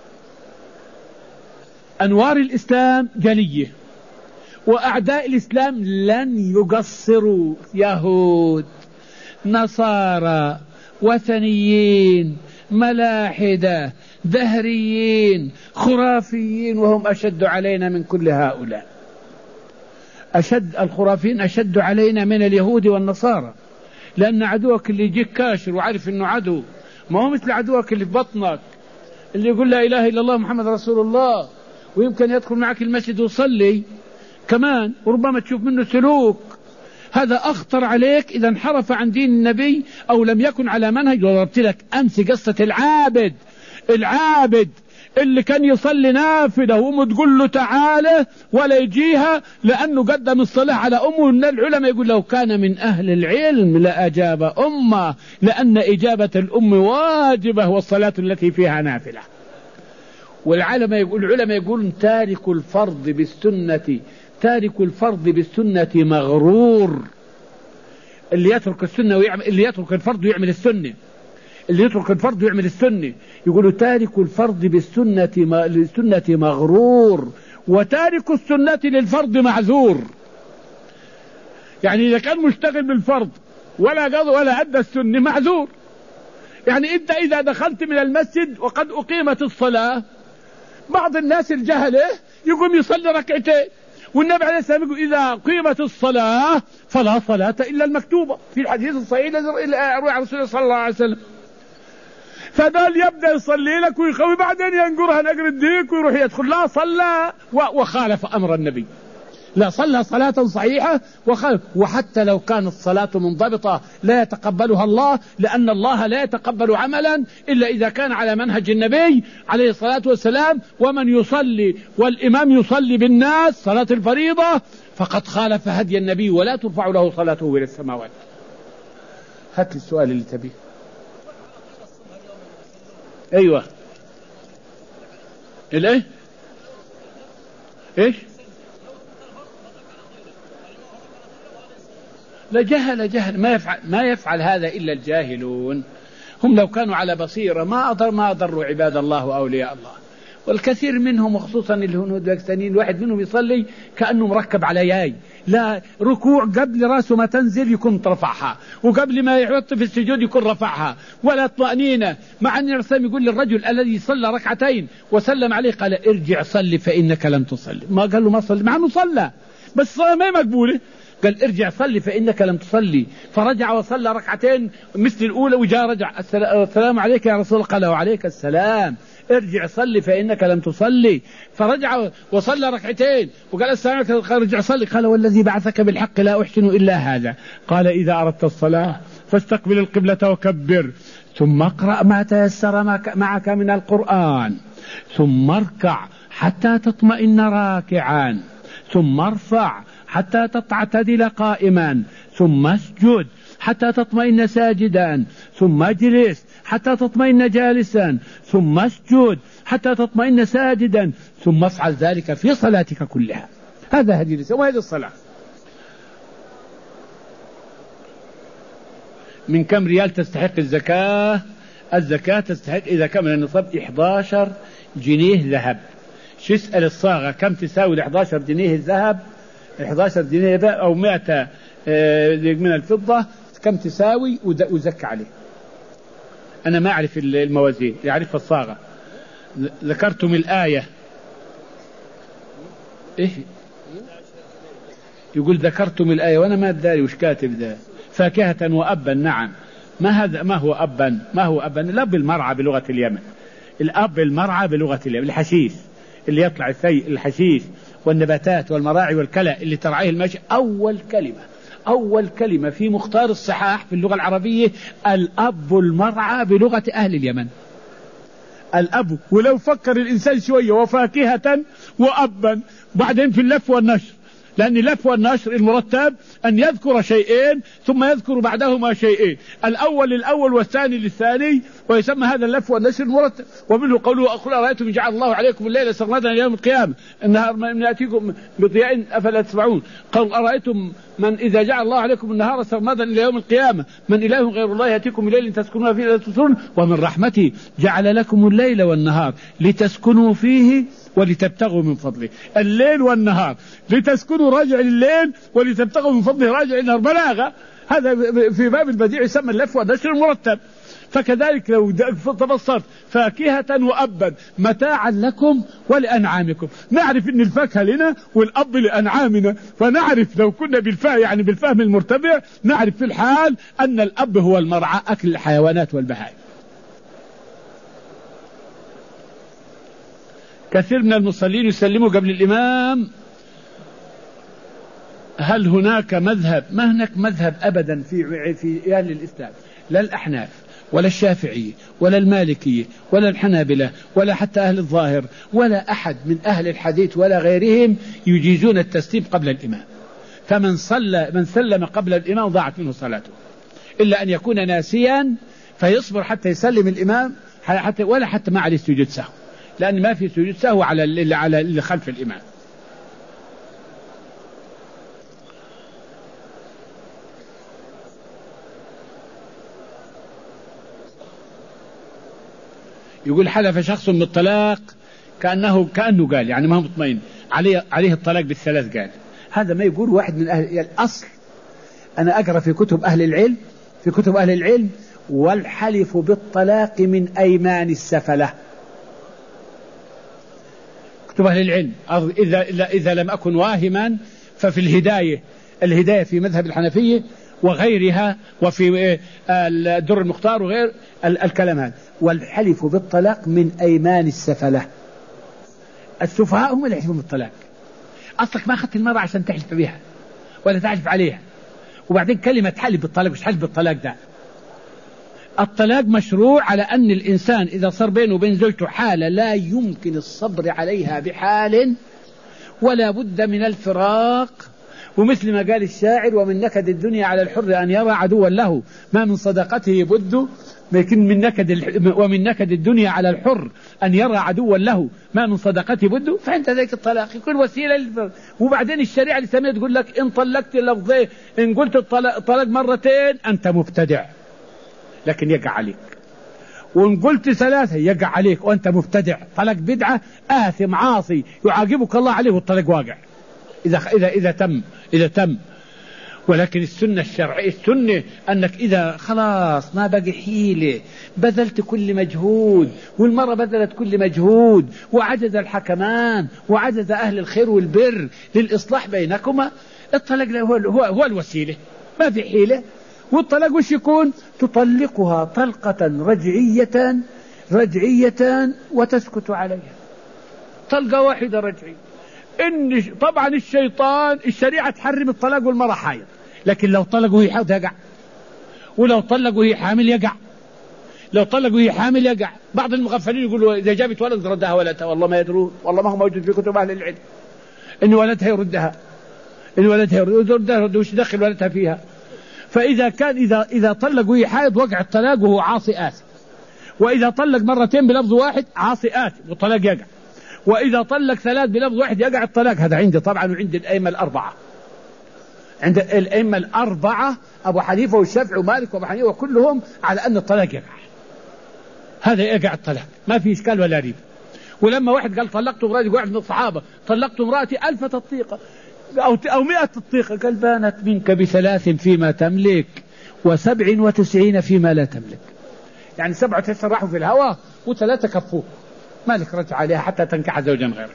أنوار الإسلام جلية، وأعداء الإسلام لن يقصروا، يهود نصارى وثنيين ملاحدة دهريين خرافيين، وهم أشد علينا من كل هؤلاء. الخرافيين أشد علينا من اليهود والنصارى، لأن عدوك اللي يجيك كاشر وعارف أنه عدو، ما هو مثل عدوك اللي في بطنك اللي يقول لا إله إلا الله محمد رسول الله، ويمكن يدخل معك المسجد ويصلي كمان، وربما تشوف منه سلوك هذا أخطر عليك إذا انحرف عن دين النبي أو لم يكن على منهج. وضربت لك أمس قصة العابد اللي كان يصلي نافلة وتقول له تعالى ولا يجيها لأنه قدم الصلاة على أمه. إن العلماء يقول لو كان من أهل العلم لأجاب أمه، لأن إجابة الأم واجبة والصلاة التي فيها نافلة. والعلماء يقولون تارك الفرض بالسنة مغرور. اللي يترك السنة اللي يترك الفرض ويعمل السنة، اللي يترك الفرض ويعمل السنة. يقولوا تارك الفرض للسنة مغرور، وتارك السنة للفرض معذور. يعني إذا كان مشتغل بالفرض ولا قضى ولا أدى السنة معذور. يعني أنت إذا دخلت من المسجد وقد أقيمت الصلاة، بعض الناس الجهلة يقوم يصلي ركعتين، والنبي عليه السلام يقول إذا قيمت الصلاة فلا صلاة إلا المكتوبة، في الحديث الصحيح الذي روى عن رسول الله صلى الله عليه وسلم. فدال يبدأ يصلي لك ويخوي، بعدين ينقرها نقر الديك ويروح يدخل. لا صلى وخالف أمر النبي، لا صلى صلاة صحيحة وخالف. وحتى لو كانت الصلاة منضبطة لا يتقبلها الله، لأن الله لا يتقبل عملا إلا إذا كان على منهج النبي عليه الصلاة والسلام. ومن يصلي والإمام يصلي بالناس صلاة الفريضة فقد خالف هدي النبي ولا ترفع له صلاته إلى السماوات. هات لي السؤال اللي تبيه. أيوة الإيه إيش؟ لا جهل ما يفعل هذا إلا الجاهلون. هم لو كانوا على بصيرة ما أضروا عباد الله وأولياء الله. والكثير منهم وخصوصا الهنود والباكستانيين الواحد منهم يصلي كأنه مركب على ياي. لا ركوع قبل رأسه ما تنزل يكون رفعها، وقبل ما يحط في السجود يكون رفعها، ولا طمأنينة. مع أن الرسول يقول للرجل الذي صلى ركعتين وسلم عليه قال ارجع صلي فإنك لم تصلي. ما قال له ما صلي، مع أنه صلى بس الصلاة ما مقبولة. قال ارجع صلي فإنك لم تصلي. فرجع وصلى ركعتين مثل الأولى، وجاء رجع السلام عليك يا رسول الله، قال وعليك السلام. ارجع صلي فإنك لم تصلي. فرجع وصلى ركعتين وقال السلام عليك، قال ارجع صلي. قال والذي بعثك بالحق لا أحسن إلا هذا. قال إذا أردت الصلاة فاستقبل القبلة وكبر، ثم اقرأ ما تيسر معك من القرآن، ثم اركع حتى تطمئن راكعا، ثم ارفع حتى تعتدل قائما، ثم اسجد حتى تطمئن ساجدا، ثم اجلس حتى تطمئن جالسا، ثم اسجد حتى تطمئن ساجدا، ثم افعل ذلك في صلاتك كلها. هذا هدي الإسلام وهذه الصلاة. من كم ريال تستحق الزكاة؟ الزكاة تستحق إذا كان من النصاب 11 جنيه ذهب. شو اسأل الصاغة كم تساوي 11 جنيه الذهب؟ 11 جنيه أو 100 من الفضة كم تساوي وزك عليه. أنا ما أعرف الموازين، يعرف الصاغة. ذكرتم الآية إيه؟ يقول ذكرتم الآية وأنا ما أدري وش كاتب ذا. فاكهة وأبا. نعم. ما هو أبا؟ الأب المرعى بلغة اليمن. الأب المرعى بلغة اليمن، الحشيش اللي يطلع الحشيش والنباتات والمراعي والكلى اللي ترعيه المشي. أول كلمة في مختار الصحاح في اللغة العربية الأب المرعى بلغة أهل اليمن. الأب. ولو فكر الإنسان شوية وفاكهة وأبا بعدين في اللف والنشر، لأن اللف والنشر المرتب أن يذكر شيئين ثم يذكر بعدهما شيئين، الأول للأول والثاني للثاني، ويسمى هذا اللف والنشر المرتب. ومنه قوله أقول أرأيتم جعل الله عليكم الليل سرمدا إلى يوم القيامة النهار من يأتيكم بضياء أفلا تسمعون. قال أرأيتم من إذا جعل الله عليكم النهار سرمدا إلى يوم القيامة من إله غير الله يأتيكم بليل تسكنون فيه لا تبصرون ومن رحمته جعل لكم الليل والنهار لتسكنوا فيه ولتبتغوا من فضله. الليل والنهار لتسكنوا راجع لليل ولتبتغوا من فضله راجع للنهار. بلاغة. هذا في باب البديع يسمى اللف والنشر المرتب. فكذلك لو تبصرت فاكهة وأبا متاعا لكم ولأنعامكم. نعرف أن الفاكهة لنا والأب لأنعامنا، فنعرف لو كنا بالفاء يعني بالفهم المرتبع نعرف في الحال أن الأب هو المرعى أكل الحيوانات والبهائم. كثير من المصلين يسلموا قبل الإمام هل هناك مذهب؟ ما هناك مذهب أبدا في أهل الإسلام، لا الأحناف ولا الشافعية ولا المالكية ولا الحنابلة ولا حتى أهل الظاهر ولا أحد من أهل الحديث ولا غيرهم يجيزون التسليم قبل الإمام. فمن من سلم قبل الإمام ضاعت منه صلاته، إلا أن يكون ناسيا فيصبر حتى يسلم الإمام، ولا حتى ما عليه سجود سهو، لأن ما في سجود سهو على اللي خلف الإمام. يقول حلف شخص بالطلاق كأنه قال، يعني ما هو مطمئن عليه الطلاق بالثلاث، قال هذا ما يقول واحد من أهل الأصل. أنا أقرأ في كتب أهل العلم والحلف بالطلاق من أيمان السفلة. كتب أهل العلم إذا لم أكن واهما ففي الهداية في مذهب الحنفية وغيرها، وفي الدر المختار وغير الكلام هذا. والحلف بالطلاق من أيمان السفلة. السفهاء هم اللي يحلفون بالطلاق. أصلك ما أخذت المرأة عشان تحلف بها ولا تعرف عليها، وبعدين كلمة حلف بالطلاق، مش حلف بالطلاق ده. الطلاق مشروع على أن الإنسان إذا صار بينه وبين زوجته حالة لا يمكن الصبر عليها بحال ولا بد من الفراق. ومثل ما قال الشاعر: ومن نكد الدنيا على الحر أن يرى عدوا له ما من صدقته بد. لكن ومن نكد الدنيا على الحر أن يرى عدوا له ما من صدقته بد. فعند ذلك الطلاق يكون وسيلة وبعدين الشريعة الإسلامية تقول لك إن طلقت لفظين، إن قلت الطلاق مرتين أنت مبتدع لكن يقع عليك، وإن قلت ثلاثة يقع عليك وأنت مبتدع. طلاق بدعة، آثم عاصي يعاقبك الله عليه والطلاق واقع إذا تم. ولكن السنة الشرعية، السنة أنك إذا خلاص ما بقي حيلة، بذلت كل مجهود والمرة بذلت كل مجهود وعجز الحكمان وعجز أهل الخير والبر للإصلاح بينكما، الطلاق هو الوسيلة، ما في حيلة. والطلاق وش يكون؟ تطلقها طلقة رجعية وتسكت عليها، طلقة واحدة رجعية. طبعا الشريعة تحرم الطلاق والمرأة حائض، لكن لو طلق وهي حائض يقع، ولو طلق وهي حامل يقع، لو طلق وهي حامل يقع. بعض المغفلين يقولوا إذا جابت ولد ردها ولدها، والله ما يدرون، والله ما هو موجود في كتب أهل العلم إن ولدها يردها، وش دخل ولدها فيها. فإذا كان إذا طلق وهي حائض وقع الطلاق وهو عاصي آثم، وإذا طلق مرتين بلفظ واحد عاصي آثم والطلاق يقع، وإذا طلق ثلاث بلفظ واحد يقع الطلاق. هذا عندي طبعا وعند الأئمة الأربعة، عند الأئمة الأربعة أبو حنيفة والشافعي ومالك وأبو حنيفة وكلهم على أن الطلاق يقع، هذا يقع الطلاق ما في إشكال ولا ريب. ولما واحد قال طلقت امرأتي، واحد من الصحابة طلقت امرأتي 1000 تطليقة أو 100 تطليقة، قال بانت منك ب3 فيما تملك و97 فيما لا تملك. يعني 97 راحوا في الهواء و3 كفوه، مالك رجع عليها حتى تنكح زوجا غيره.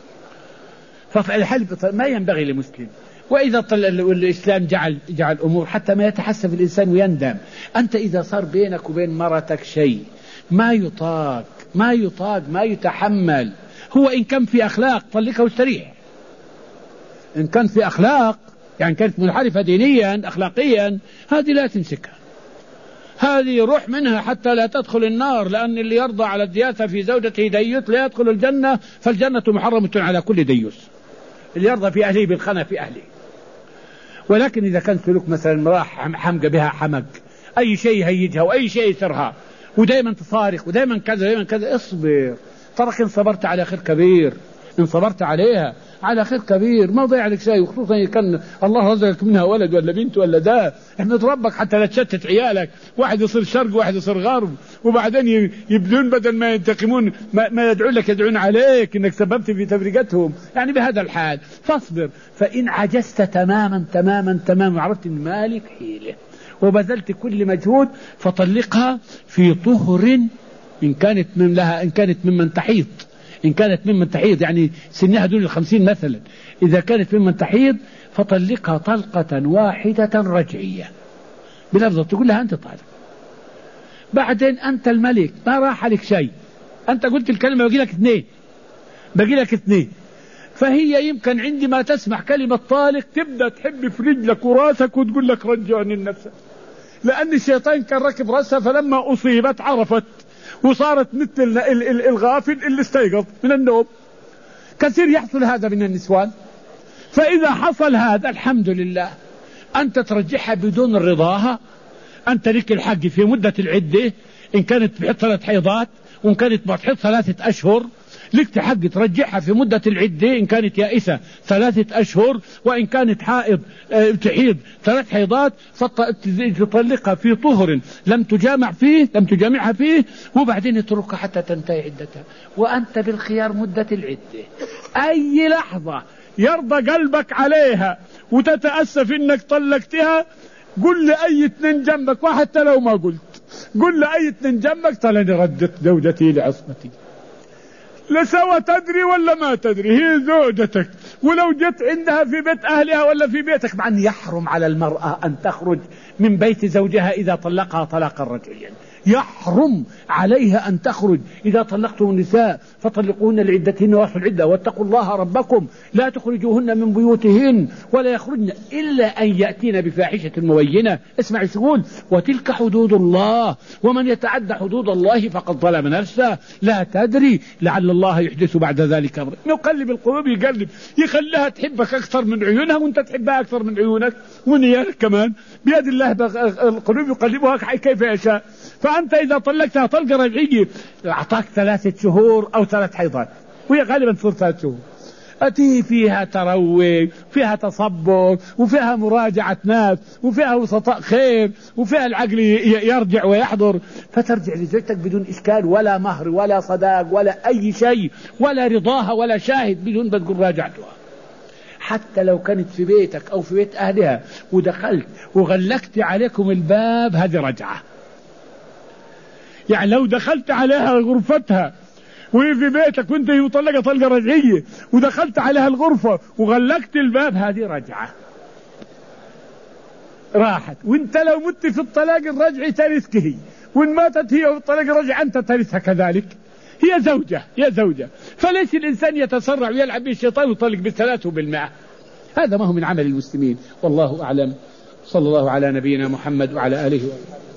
فالحلف ما ينبغي لمسلم. وإذا الإسلام جعل أمور حتى ما يتحسف الإنسان ويندم. أنت إذا صار بينك وبين مرتك شيء ما يطاق ما يتحمل، هو إن كان في أخلاق طلقها واستريح، إن كان في أخلاق يعني كانت منحرفة دينيا أخلاقيا هذه لا تمسكها، هذه روح منها حتى لا تدخل النار، لأن اللي يرضى على الدياثة في زوجته ديوث لا يدخل الجنة، فالجنة محرمة على كل ديوث، اللي يرضى في أهله بالخنا في أهله. ولكن إذا كان سلوك مثلا امرأة حمقى بها حمق، أي شيء يهيجها وأي شيء يسرها ودائما تصارخ ودائما كذا، اصبر، ترك إن صبرت على خير كبير، إن صبرت عليها على خير كبير، ما ضيع لك شيء. وخصوصا كان الله رزقك منها ولد ولا بنت ولا ده، احمد ربك حتى لا تشتت عيالك، واحد يصير شرق واحد يصير غرب، وبعدين يبدون بدل ما ينتقمون ما يدعون لك يدعون عليك انك سببت في تفرقتهم. يعني بهذا الحال فاصبر، فإن عجزت تماما وعرفت ان مالك حيلة وبذلت كل مجهود فطلقها في طهر، إن كانت ممن تحيض يعني سنها دون 50 مثلا، إذا كانت ممن تحيض فطلقها طلقة واحدة رجعية بلفظة، تقول لها أنت طالق. بعدين أنت الملك ما راح لك شيء، أنت قلت الكلمة باقي لك 2، فهي يمكن عندما تسمع كلمة طالق تبدأ تحب في رجلك وراسك وتقول لك رجعني النفس، لأن الشيطان كان ركب رأسها، فلما أصيبت عرفت وصارت مثل الغافل اللي استيقظ من النوم. كثير يحصل هذا من النسوان. فإذا حصل هذا الحمد لله، أنت ترجعها بدون رضاها. أنت لك الحق في مدة العدة، إن كانت بحط 3 حيضات وإن كانت بتحط 3 أشهر، لك حق ترجعها في مدة العدة. إن كانت يائسة 3 أشهر، وإن كانت حائض تحيض 3 حيضات، فتطلقها في طهر لم تجامعها فيه، وبعدين اتركها حتى تنتهي عدتها، وأنت بالخيار مدة العدة. أي لحظة يرضى قلبك عليها وتتأسف إنك طلقتها، قل لأي 2 جنبك، وحتى لو ما قلت قل لأي 2 جنبك تراني ردت زوجتي لعصمتي، لسوى تدري ولا ما تدري، هي زوجتك، ولو جت عندها في بيت أهلها ولا في بيتك. مع أن يحرم على المرأة أن تخرج من بيت زوجها إذا طلقها طلاقا رجعيا، يحرم عليها أن تخرج. إذا طلقتم النساء فطلقوهن لعدتهن وأحصوا العدة واتقوا الله ربكم لا تخرجوهن من بيوتهن ولا يخرجن إلا أن يأتين بفاحشة مبينة. اسمع يقول: وتلك حدود الله ومن يتعدى حدود الله فقد ظلم نفسه، لا تدري لعل الله يحدث بعد ذلك أمر. يقلب القلوب، يخليها تحبك أكثر من عيونها وانت تحبها أكثر من عيونك ونيالك كمان. بيد الله القلوب يقلبها كيف يشاء. فأنت إذا طلقتها طلقة رجعية أعطاك 3 شهور أو 3 حيضات، وهي غالبا تصير 3 شهور، أتي فيها تروي، فيها تصبر، وفيها مراجعة ناس، وفيها وسطاء خير، وفيها العقل يرجع ويحضر، فترجع لزوجتك بدون إشكال، ولا مهر ولا صداق ولا أي شيء ولا رضاها ولا شاهد، بدون ما تقول راجعتها. حتى لو كانت في بيتك أو في بيت أهلها ودخلت وغلقت عليكم الباب، هذه رجعة. يعني لو دخلت عليها غرفتها وهي في بيتك وانت مطلقة طلقة رجعية ودخلت عليها الغرفة وغلقت الباب، هذه رجعة راحت. وانت لو مت في الطلاق الرجعي ترثك هي، وان ماتت هي والطلاق الرجعي انت ترثها كذلك. هي زوجة. فليس الإنسان يتسرع ويلعب بالشيطان ويطلق ب3 وب100. هذا ما هو من عمل المسلمين. والله أعلم. صلى الله على نبينا محمد وعلى آله وصحبه.